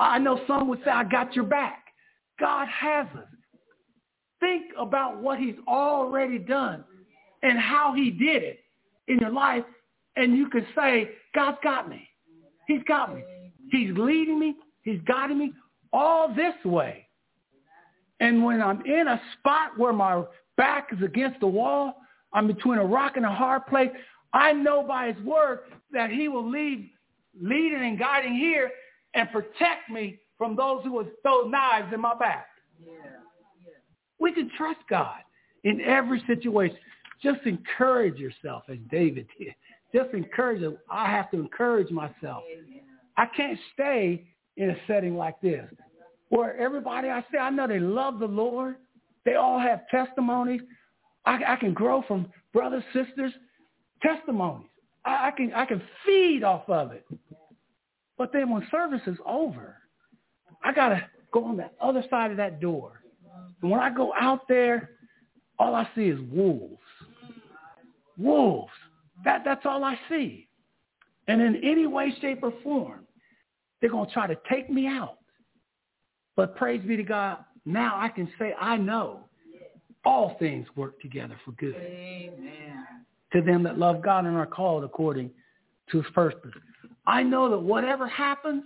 I know some would say, I got your back. God has us. Think about what he's already done and how he did it in your life, and you can say, God's got me. He's got me. He's leading me. He's guiding me all this way. And when I'm in a spot where my back is against the wall, I'm between a rock and a hard place, I know by his word that he will leading and guiding here and protect me from those who would throw knives in my back. We can trust God in every situation. Just encourage yourself, as David did. Just encourage them. I have to encourage myself. I can't stay in a setting like this where everybody I say, I know they love the Lord. They all have testimonies. I can grow from brothers, sisters, testimonies. I can feed off of it. But then when service is over, I got to go on the other side of that door. And when I go out there, all I see is wolves. Wolves. That's all I see. And in any way, shape, or form, they're going to try to take me out. But praise be to God, now I can say I know all things work together for good. Amen. To them that love God and are called according to his purpose. I know that whatever happens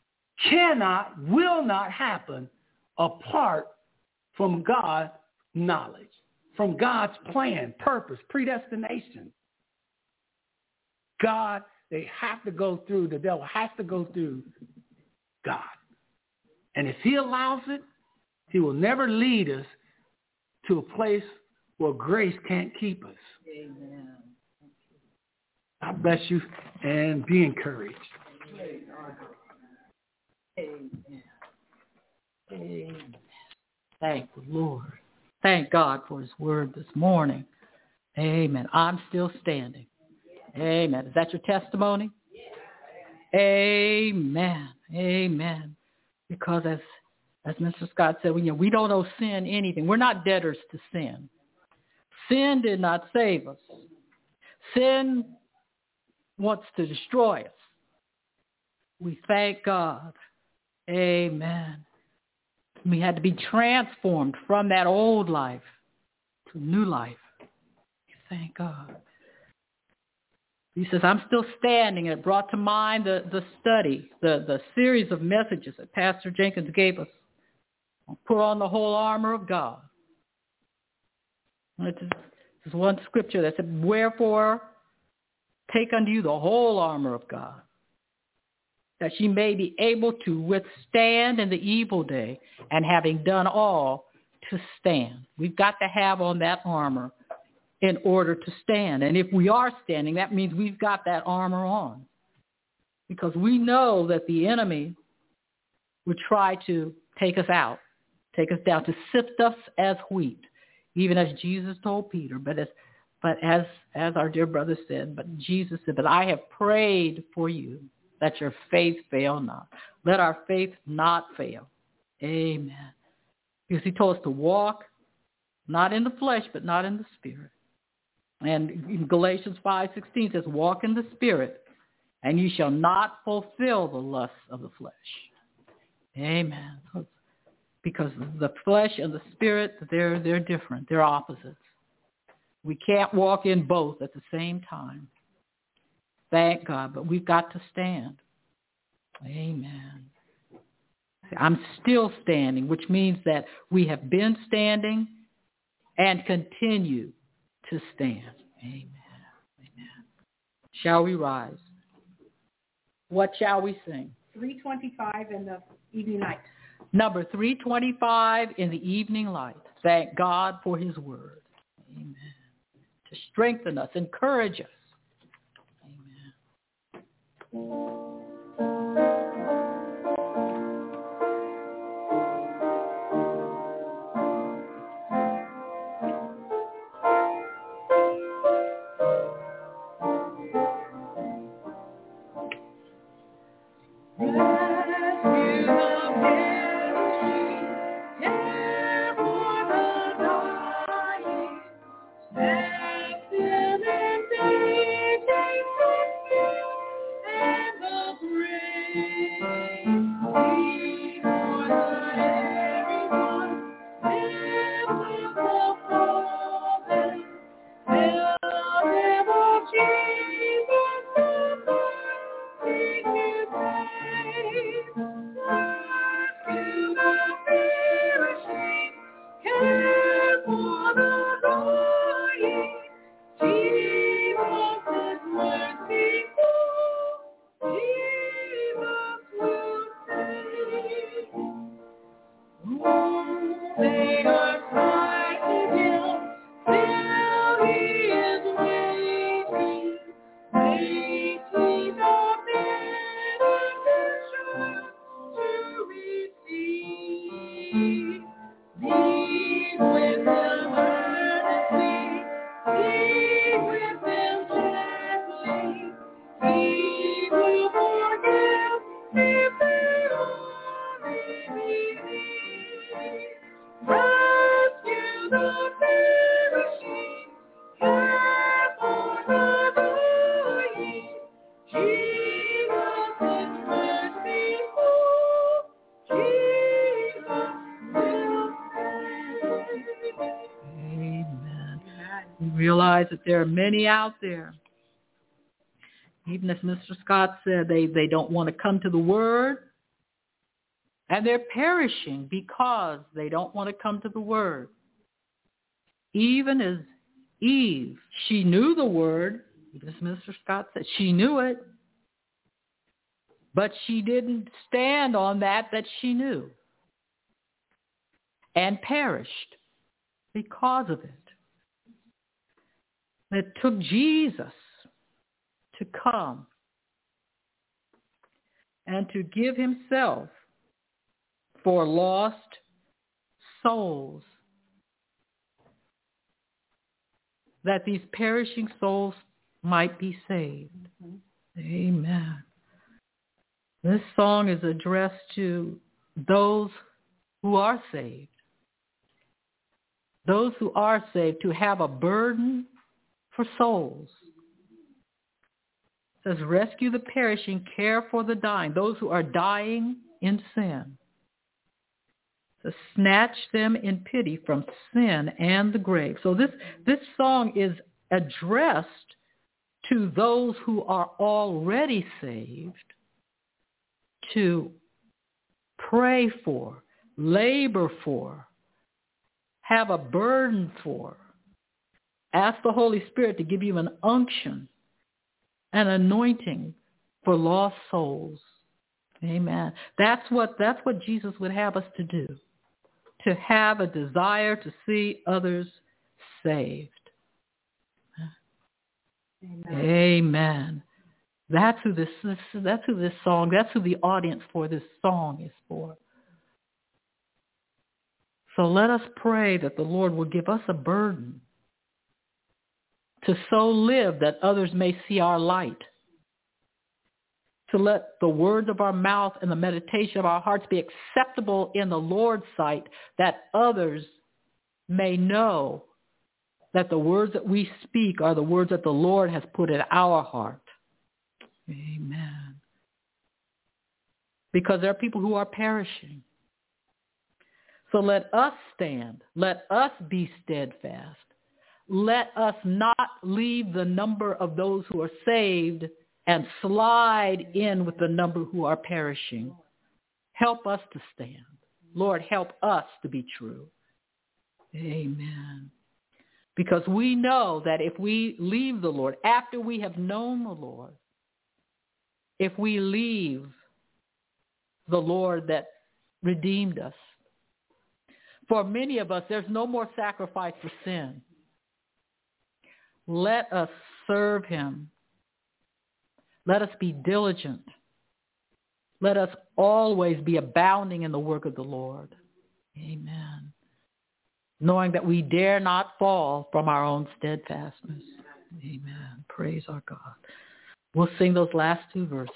will not happen apart from God's knowledge, from God's plan, purpose, predestination. God, they have to go through, the devil has to go through God. And if he allows it, he will never lead us to a place where grace can't keep us. Amen. God bless you and be encouraged. Amen. Amen. Thank the Lord. Thank God for his word this morning. Amen. I'm still standing. Amen. Is that your testimony? Amen. Amen. Because as Mr. Scott said, we don't owe sin anything. We're not debtors to sin. Sin did not save us. Sin wants to destroy us. We thank God. Amen. We had to be transformed from that old life to new life. We thank God. He says, I'm still standing. It brought to mind the study, the series of messages that Pastor Jenkins gave us. Put on the whole armor of God. There's one scripture that said, wherefore take unto you the whole armor of God, that ye may be able to withstand in the evil day, and having done all, to stand. We've got to have on that armor in order to stand. And if we are standing, that means we've got that armor on. Because we know that the enemy would try to take us out, take us down, to sift us as wheat, even as Jesus told Peter. But as our dear brother said, but Jesus said, but I have prayed for you that your faith fail not. Let our faith not fail. Amen. Because he told us to walk not in the flesh, but not in the spirit. And in Galatians 5:16 says, walk in the spirit, and you shall not fulfill the lusts of the flesh. Amen. Because the flesh and the spirit, they're different. They're opposites. We can't walk in both at the same time. Thank God, but we've got to stand. Amen. I'm still standing, which means that we have been standing and continue to stand. Amen. Amen. Shall we rise? What shall we sing? 325 in the evening light. Number 325 in the evening light. Thank God for his word. Amen. To strengthen us, encourage us. Amen. Thank you. realize that there are many out there. Even as Mr. Scott said, they don't want to come to the Word. And they're perishing because they don't want to come to the Word. Even as Eve, she knew the Word, as Mr. Scott said, she knew it, but she didn't stand on that she knew and perished because of it. It took Jesus to come and to give himself for lost souls, that these perishing souls might be saved. Amen. This song is addressed to those who are saved. Those who are saved to have a burden for souls. It says, rescue the perishing, care for the dying, those who are dying in sin. To snatch them in pity from sin and the grave. So this song is addressed to those who are already saved, to pray for, labor for, have a burden for. Ask the Holy Spirit to give you an unction, an anointing for lost souls. Amen. That's what Jesus would have us to do, to have a desire to see others saved. Amen. Amen. That's who this song, that's who the audience for this song is for. So let us pray that the Lord will give us a burden to so live that others may see our light, to let the words of our mouth and the meditation of our hearts be acceptable in the Lord's sight, that others may know that the words that we speak are the words that the Lord has put in our heart. Amen. Because there are people who are perishing. So let us stand. Let us be steadfast. Let us not leave the number of those who are saved and slide in with the number who are perishing. Help us to stand. Lord, help us to be true. Amen. Because we know that if we leave the Lord, after we have known the Lord, if we leave the Lord that redeemed us, for many of us, there's no more sacrifice for sin. Let us serve him. Let us be diligent. Let us always be abounding in the work of the Lord. Amen. Knowing that we dare not fall from our own steadfastness. Amen. Praise our God. We'll sing those last two verses.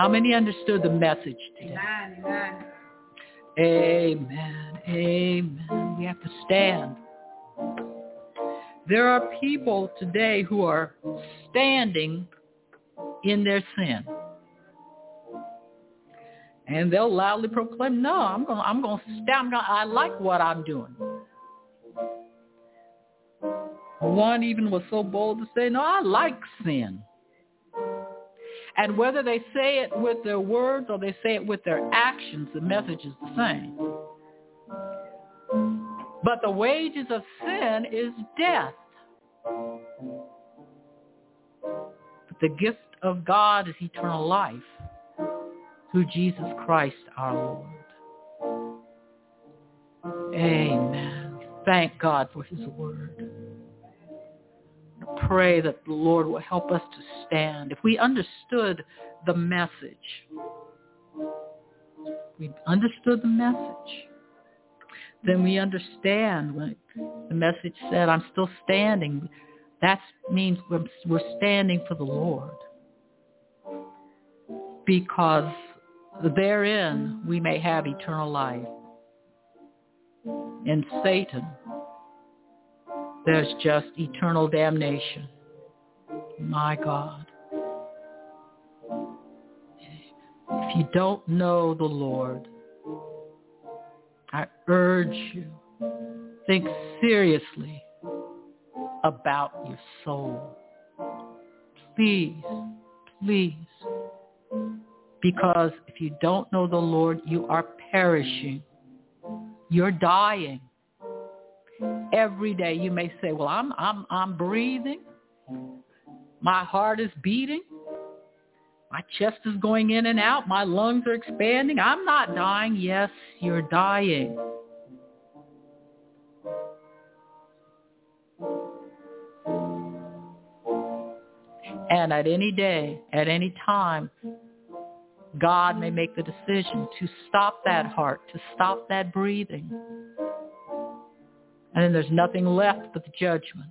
How many understood the message today? Amen. Amen. Amen. We have to stand. There are people today who are standing in their sin. And they'll loudly proclaim, no, I'm going to stand. I like what I'm doing. One even was so bold to say, no, I like sin. And whether they say it with their words or they say it with their actions, the message is the same. But the wages of sin is death. But the gift of God is eternal life through Jesus Christ our Lord. Amen. Thank God for his word. I pray that the Lord will help us to stand. If we understood the message, then we understand when the message said, I'm still standing. That means we're standing for the Lord. Because therein we may have eternal life. In Satan, there's just eternal damnation. My God. If you don't know the Lord, I urge you, think seriously about your soul. Please, please. Because if you don't know the Lord, you are perishing. You're dying. Every day you may say, well, I'm breathing. My heart is beating. My chest is going in and out. My lungs are expanding. I'm not dying. Yes, you're dying. And at any day, at any time, God may make the decision to stop that heart, to stop that breathing. And then there's nothing left but the judgment.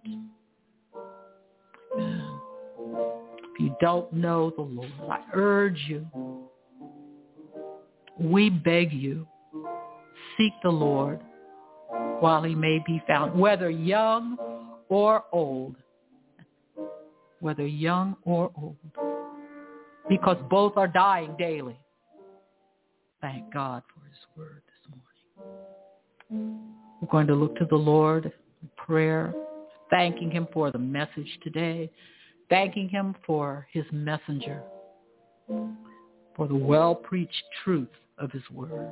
If you don't know the Lord, I urge you, we beg you, seek the Lord while he may be found, whether young or old. Whether young or old. Because both are dying daily. Thank God for his word this morning. We're going to look to the Lord in prayer, thanking him for the message today, thanking him for his messenger, for the well-preached truth of his word.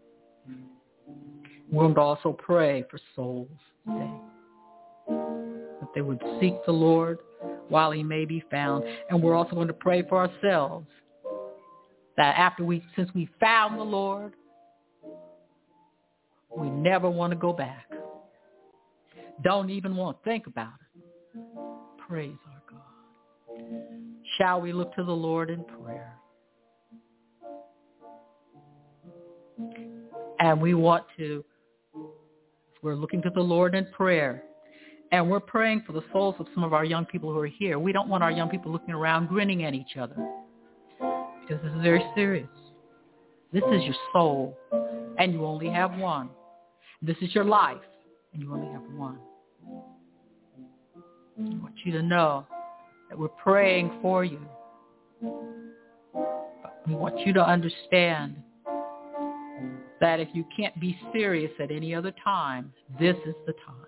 We're going to also pray for souls today, that they would seek the Lord while he may be found. And we're also going to pray for ourselves, that since we found the Lord, we never want to go back. Don't even want to think about it. Praise our God. Shall we look to the Lord in prayer? And we're looking to the Lord in prayer. And we're praying for the souls of some of our young people who are here. We don't want our young people looking around grinning at each other. Because this is very serious. This is your soul. And you only have one. This is your life. And you only have one. I want you to know that we're praying for you. But we want you to understand that if you can't be serious at any other time, this is the time.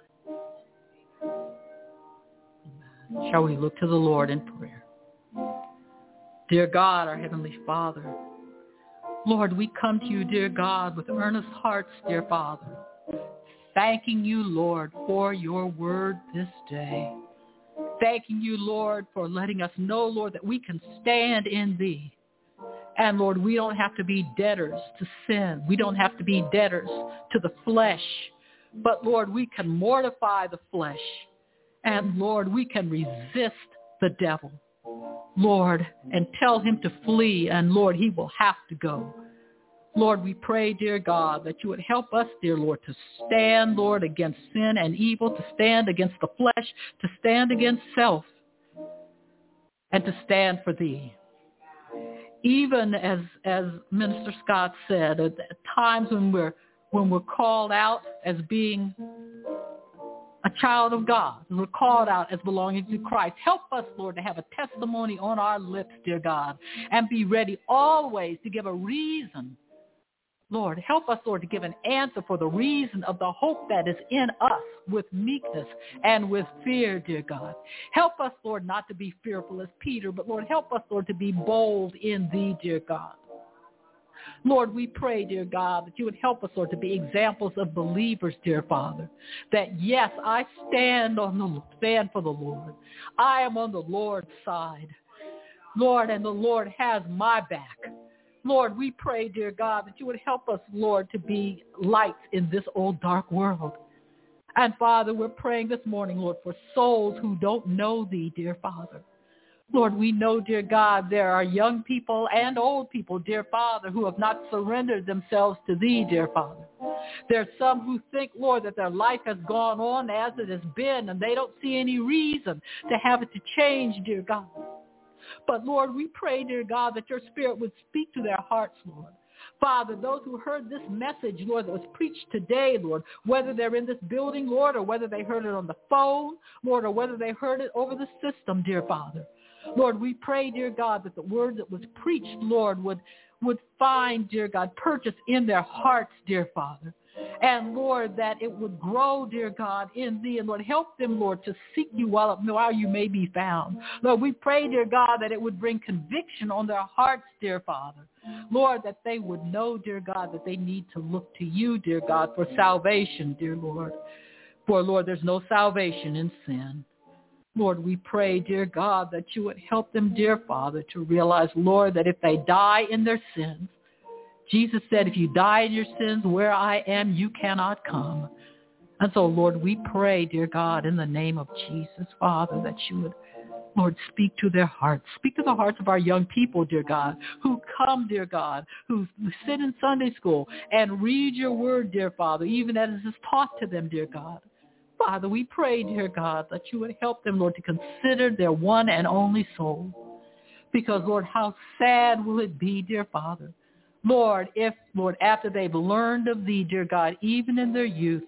Shall we look to the Lord in prayer? Dear God, our Heavenly Father, Lord, we come to you, dear God, with earnest hearts, dear Father, thanking you, Lord, for your word this day. Thanking you, Lord, for letting us know, Lord, that we can stand in thee. And, Lord, we don't have to be debtors to sin. We don't have to be debtors to the flesh. But, Lord, we can mortify the flesh. And, Lord, we can resist the devil, Lord, and tell him to flee. And, Lord, he will have to go. Lord, we pray, dear God, that you would help us, dear Lord, to stand, Lord, against sin and evil, to stand against the flesh, to stand against self, and to stand for thee. even as Minister Scott said, at times when we're called out as being a child of God, we're called out as belonging to Christ. Help us, Lord, to have a testimony on our lips, dear God, and be ready always to give a reason. Lord, help us, Lord, to give an answer for the reason of the hope that is in us with meekness and with fear, dear God. Help us, Lord, not to be fearful as Peter, but, Lord, help us, Lord, to be bold in thee, dear God. Lord, we pray, dear God, that you would help us, Lord, to be examples of believers, dear Father, that, yes, I stand for the Lord. I am on the Lord's side, Lord, and the Lord has my back. Lord, we pray, dear God, that you would help us, Lord, to be lights in this old dark world. And, Father, we're praying this morning, Lord, for souls who don't know thee, dear Father. Lord, we know, dear God, there are young people and old people, dear Father, who have not surrendered themselves to thee, dear Father. There are some who think, Lord, that their life has gone on as it has been, and they don't see any reason to have it to change, dear God. But, Lord, we pray, dear God, that your Spirit would speak to their hearts, Lord. Father, those who heard this message, Lord, that was preached today, Lord, whether they're in this building, Lord, or whether they heard it on the phone, Lord, or whether they heard it over the system, dear Father. Lord, we pray, dear God, that the word that was preached, Lord, would find, dear God, purchase in their hearts, dear Father. And, Lord, that it would grow, dear God, in thee. And, Lord, help them, Lord, to seek you while you may be found. Lord, we pray, dear God, that it would bring conviction on their hearts, dear Father. Lord, that they would know, dear God, that they need to look to you, dear God, for salvation, dear Lord. For, Lord, there's no salvation in sin. Lord, we pray, dear God, that you would help them, dear Father, to realize, Lord, that if they die in their sins, Jesus said, if you die in your sins, where I am, you cannot come. And so, Lord, we pray, dear God, in the name of Jesus, Father, that you would, Lord, speak to their hearts. Speak to the hearts of our young people, dear God, who come, dear God, who sit in Sunday school and read your word, dear Father, even as it is taught to them, dear God. Father, we pray, dear God, that you would help them, Lord, to consider their one and only soul. Because, Lord, how sad will it be, dear Father, Lord, if, Lord, after they've learned of thee, dear God, even in their youth,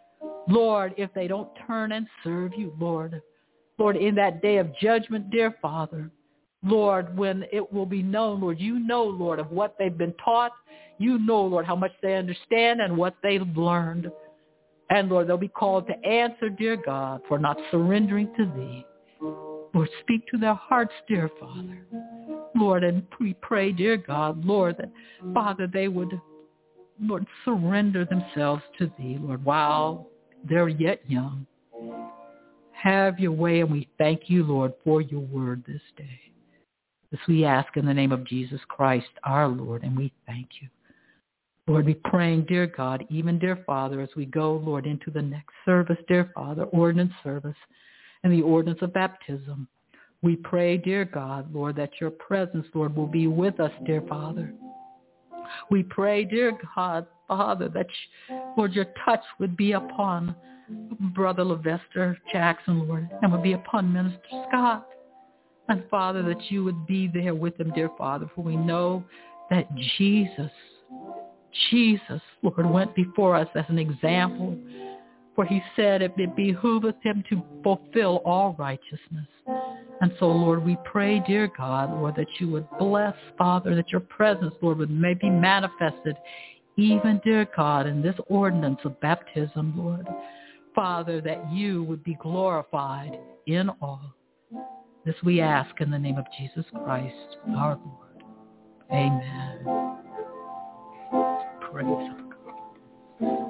Lord, if they don't turn and serve you, Lord, in that day of judgment, dear Father, Lord, when it will be known, Lord, you know, Lord, of what they've been taught. You know, Lord, how much they understand and what they've learned. And, Lord, they'll be called to answer, dear God, for not surrendering to thee. Lord, speak to their hearts, dear Father. Lord, and we pray, dear God, Lord, that, Father, they would, Lord, surrender themselves to thee, Lord, while they're yet young. Have your way, and we thank you, Lord, for your word this day. This we ask in the name of Jesus Christ, our Lord, and we thank you. Lord, we praying, dear God, even, dear Father, as we go, Lord, into the next service, dear Father, ordinance service, and the ordinance of baptism. We pray, dear God, Lord, that your presence, Lord, will be with us, dear Father. We pray, dear God, Father, that, Lord, your touch would be upon Brother Levester Jackson, Lord, and would be upon Minister Scott. And, Father, that you would be there with them, dear Father, for we know that Jesus, Lord, went before us as an example, for he said it behooveth him to fulfill all righteousness. And so, Lord, we pray, dear God, Lord, that you would bless, Father, that your presence, Lord, would may be manifested even, dear God, in this ordinance of baptism, Lord. Father, that you would be glorified in all. This we ask in the name of Jesus Christ, our Lord. Amen. Praise God.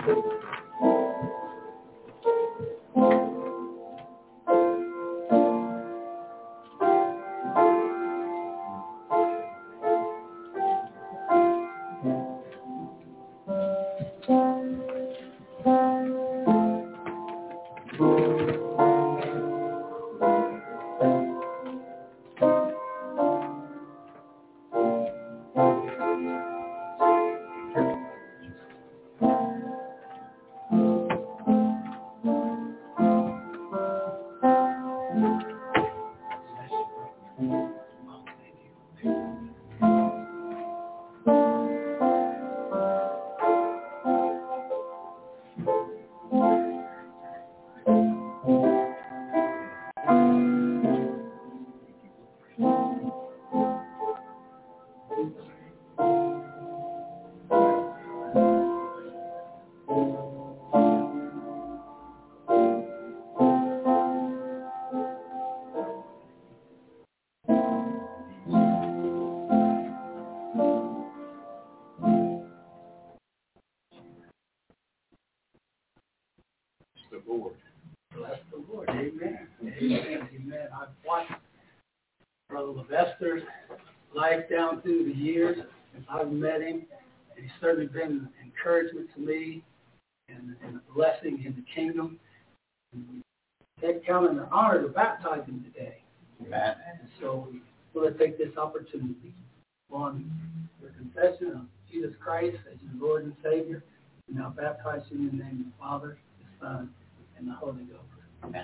The Lord. Bless the Lord. Amen. Amen. Amen. I've watched Brother Levester's life down through the years since I've met him, and he's certainly been an encouragement to me and a blessing in the kingdom. They count it an honor to baptize him today. Amen. And so we're going to take this opportunity on the confession of Jesus Christ as your Lord and Savior, and now baptize you in the name of the Father, the Son, and the Holy Ghost. Amen.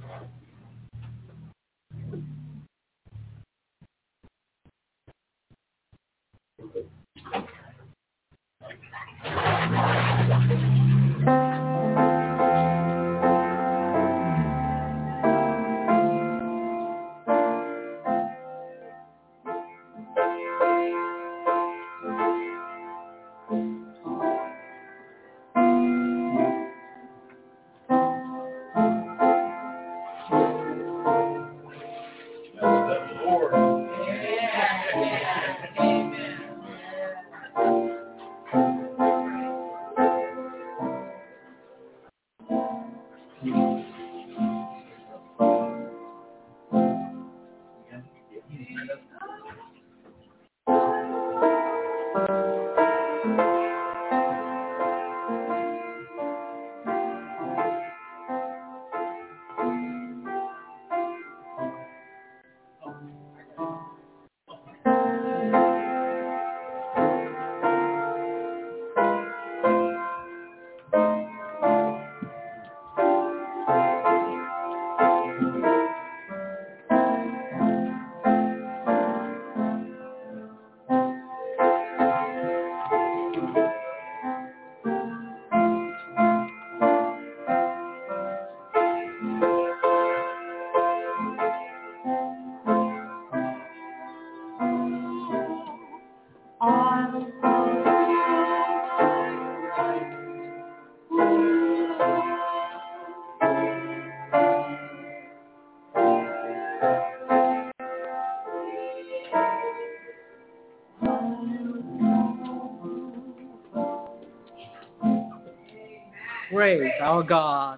Praise our God.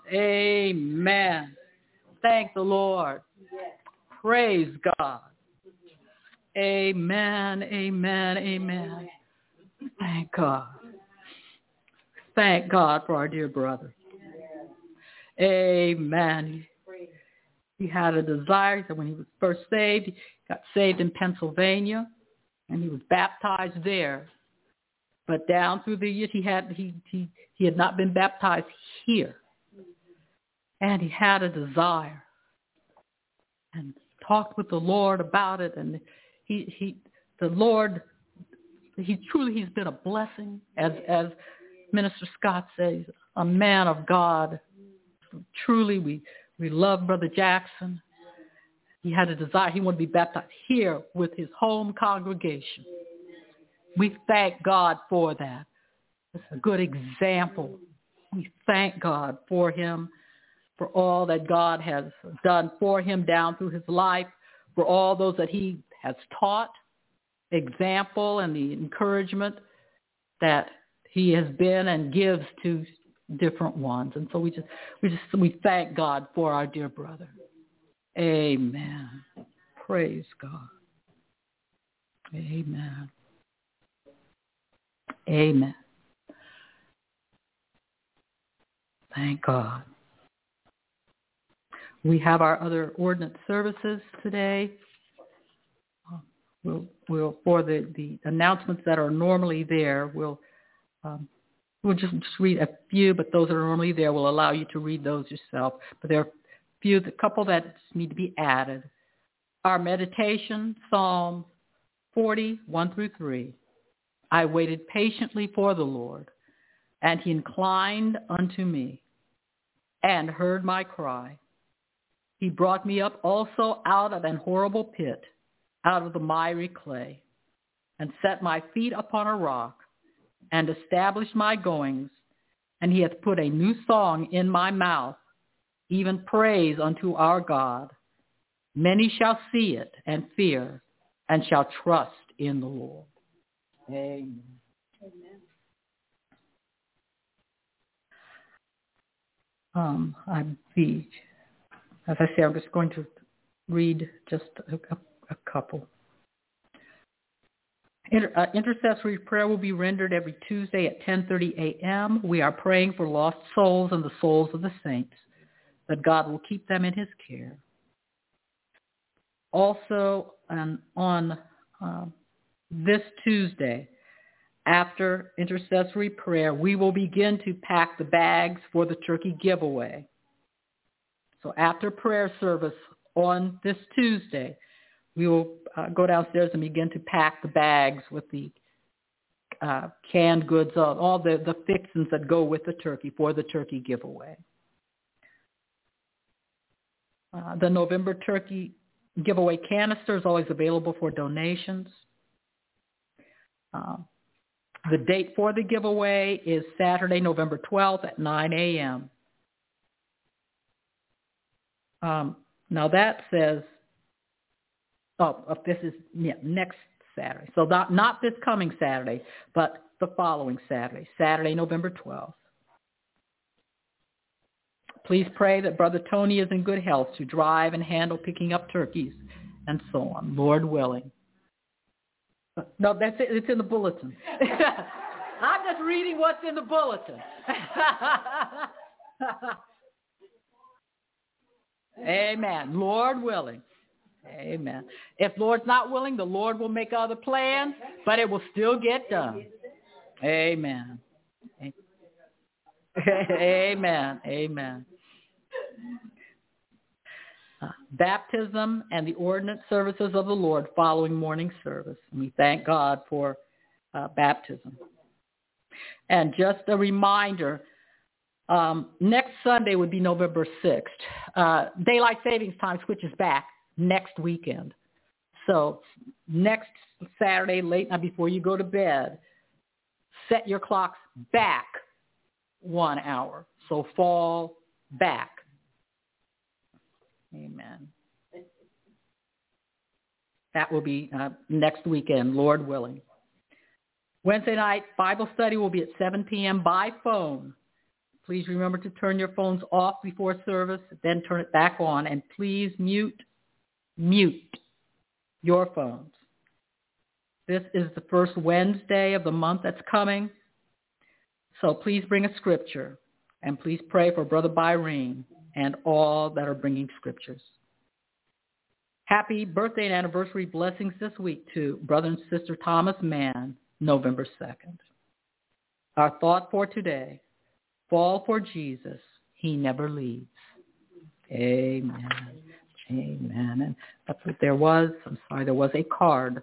Amen. Thank the Lord. Praise God. Amen, amen, amen. Thank God. Thank God for our dear brother. Amen. He had a desire that when he was first saved, he got saved in Pennsylvania, and he was baptized there. But down through the years, he had not been baptized here. And he had a desire and talked with the Lord about it. And the Lord, he's been a blessing. As Minister Scott says, a man of God. Truly, we love Brother Jackson. He had a desire. He wanted to be baptized here with his home congregation. We thank God for that. It's a good example. We thank God for him, for all that God has done for him down through his life, for all those that he has taught, example and the encouragement that he has been and gives to different ones. And so we thank God for our dear brother. Amen. Praise God. Amen. Amen. Thank God. We have our other ordinance services today. We'll for the announcements that are normally there, we'll just read a few, but those that are normally there will allow you to read those yourself. But there are a couple that need to be added. Our meditation, Psalm 40, 1 through 3. I waited patiently for the Lord, and he inclined unto me and heard my cry. He brought me up also out of an horrible pit, out of the miry clay, and set my feet upon a rock, and established my goings, and he hath put a new song in my mouth, even praise unto our God. Many shall see it and fear, and shall trust in the Lord. Amen. As I say, I'm just going to read just a couple. Intercessory prayer will be rendered every Tuesday at 10:30 a.m. We are praying for lost souls and the souls of the saints, that God will keep them in his care. Also, on this Tuesday, after intercessory prayer, we will begin to pack the bags for the turkey giveaway. So after prayer service on this Tuesday, we will go downstairs and begin to pack the bags with the canned goods, all the fixings that go with the turkey for the turkey giveaway. The November turkey giveaway canister is always available for donations. The date for the giveaway is Saturday, November 12th at 9 a.m. Now that says, this is next Saturday. So not this coming Saturday, but the following Saturday, Saturday, November 12th. Please pray that Brother Tony is in good health to drive and handle picking up turkeys and so on, Lord willing. No, that's it. It's in the bulletin. I'm just reading what's in the bulletin. Amen. Lord willing. Amen. If Lord's not willing, the Lord will make other plans, but it will still get done. Amen. Amen. Amen. Baptism and the ordinance services of the Lord following morning service. And we thank God for baptism. And just a reminder, next Sunday would be November 6th. Daylight savings time switches back next weekend. So next Saturday, late night before you go to bed, set your clocks back 1 hour. So fall back. Amen. That will be next weekend, Lord willing. Wednesday night Bible study will be at 7 p.m. by phone. Please remember to turn your phones off before service, then turn it back on, and please mute your phones. This is the first Wednesday of the month that's coming, so please bring a scripture, and please pray for Brother Byrene and all that are bringing scriptures. Happy birthday and anniversary blessings this week to Brother and Sister Thomas Mann, November 2nd. Our thought for today, fall for Jesus, he never leaves. Amen. Amen. And that's what there was. There was a card.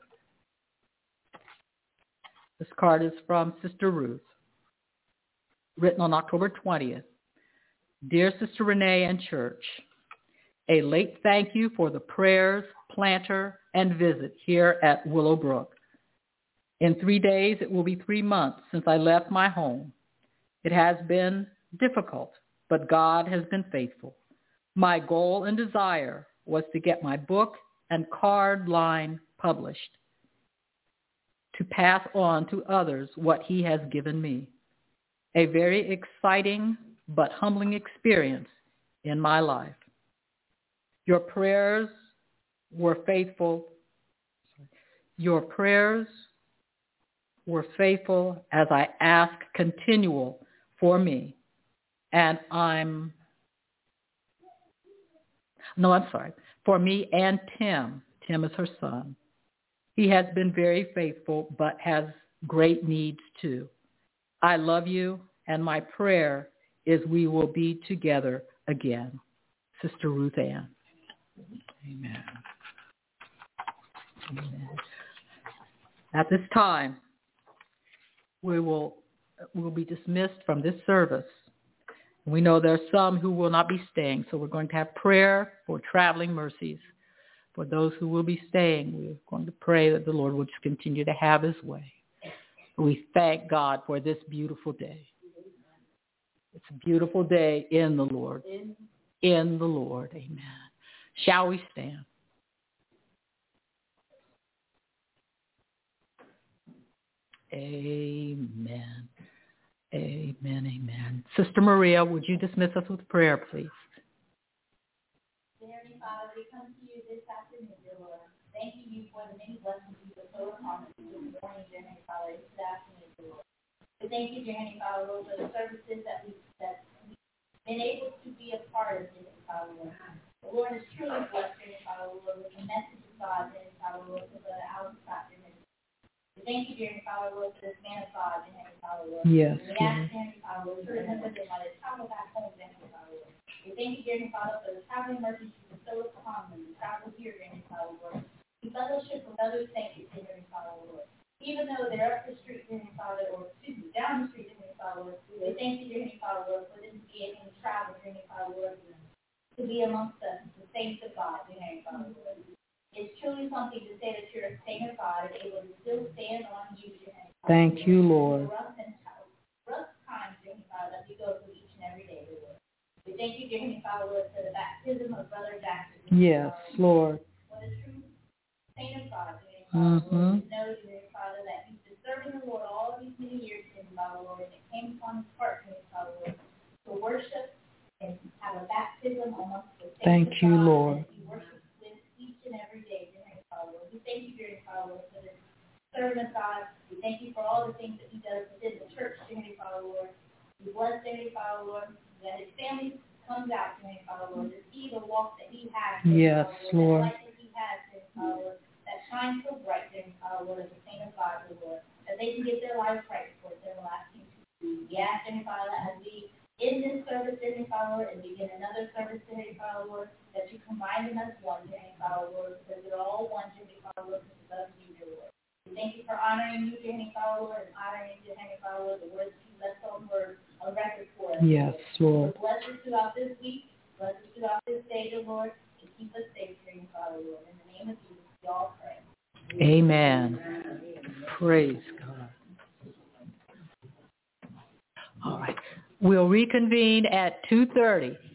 This card is from Sister Ruth, written on October 20th. Dear Sister Renee and Church, a late thank you for the prayers, planter, and visit here at Willowbrook. In 3 days, it will be 3 months since I left my home. It has been difficult, but God has been faithful. My goal and desire was to get my book and card line published, to pass on to others what he has given me. a very exciting but humbling experience in my life. Your prayers were faithful. Your prayers were faithful as I ask continual for me. And for me and Tim. Tim is her son. He has been very faithful, but has great needs too. I love you, and my prayer is we will be together again. Sister Ruth Ann. Amen. Amen. At this time, we'll be dismissed from this service. We know there are some who will not be staying, so we're going to have prayer for traveling mercies. For those who will be staying, we're going to pray that the Lord will just continue to have his way. We thank God for this beautiful day. It's a beautiful day in the Lord. In the Lord. Amen. Shall we stand? Amen. Amen. Amen. Sister Maria, would you dismiss us with prayer, please? Dear Heavenly Father, we come to you this afternoon, dear Lord. Thanking you for the many blessings you bestow upon us this morning, dear Heavenly Father, this afternoon, dear Lord. We thank you, dear Heavenly Father, Lord, for the services that we've been able to be a part of, dear Heavenly Father, Lord. The Lord is truly blessed, dear Heavenly Father, Lord, with the message of God, dear Heavenly Father, Lord, for the outside, dear Heavenly Father. We thank you, dear Heavenly Father, Lord, for this man of God, dear Heavenly Father, Lord. Yes. We ask, dear Heavenly Father, Lord, to remember them by the travel back home, dear Heavenly Father, Lord. We thank you, dear Heavenly Father, for the traveling mercies you bestow upon them. We travel here, dear Heavenly Father, Lord. We fellowship with others, thank you, dear Heavenly Father, Lord. Even though they're up the street, dear Heavenly Father, or down the street, dear Heavenly Father, Lord, we thank you, dear Heavenly Father, Lord, for them to be able to travel, dear Heavenly Father, Lord, to be amongst us, the saints of God, dear Heavenly Father, Lord. It's truly something to say that you're a saint of God and able to still stand on you, dear Heavenly Father. Thank you, Lord. Rough times, dear Heavenly Father, that we go through each and every day, Lord. We thank you, dear Heavenly Father, Lord, for the baptism of Brother Jackson. Yes, Lord. What a true saint of God, dear Heavenly Father, Lord, to know, dear Heavenly Father, that he's been serving the Lord all of these many years, dear Heavenly Father, Lord, and it came upon his heart, dear Heavenly Father, Lord, to worship and have a baptism amongst the saints Thank of you, God, Lord. that he worships with each and every day, dear Heavenly Father, Lord. We thank you, dear Heavenly Father, Lord, for this servant of God. We thank you for all the things that he does within the church, dear Heavenly Father, Lord. We bless, dear Heavenly Father, Lord, that his family comes out, dear Heavenly Father, Lord, to see the walk that he has, Yes, Lord. that light that he has, dear Heavenly Father, Lord, that shines so bright, dear Heavenly Father, Lord, as a saint of God, dear Lord, that they can get their lives right before their everlasting truth. We ask, dear Heavenly Father, that as we end this service, dear Heavenly Father, Lord, and begin another service, dear Heavenly Father, Lord, that you combine them as one, dear Heavenly Father, Lord, because they're all one, dear Heavenly Father, Lord, because of you, dear Lord. We thank you for honoring you, dear Heavenly Father, Lord, and honoring you, dear Heavenly Father, Lord, the words that you left on record for us. Yes, Lord. So bless us throughout this week, bless us throughout this day, dear Lord, and keep us safe, dear Heavenly Father, Lord. In the name of Jesus, we all pray. Amen. Praise God. All right. We'll reconvene at 2:30.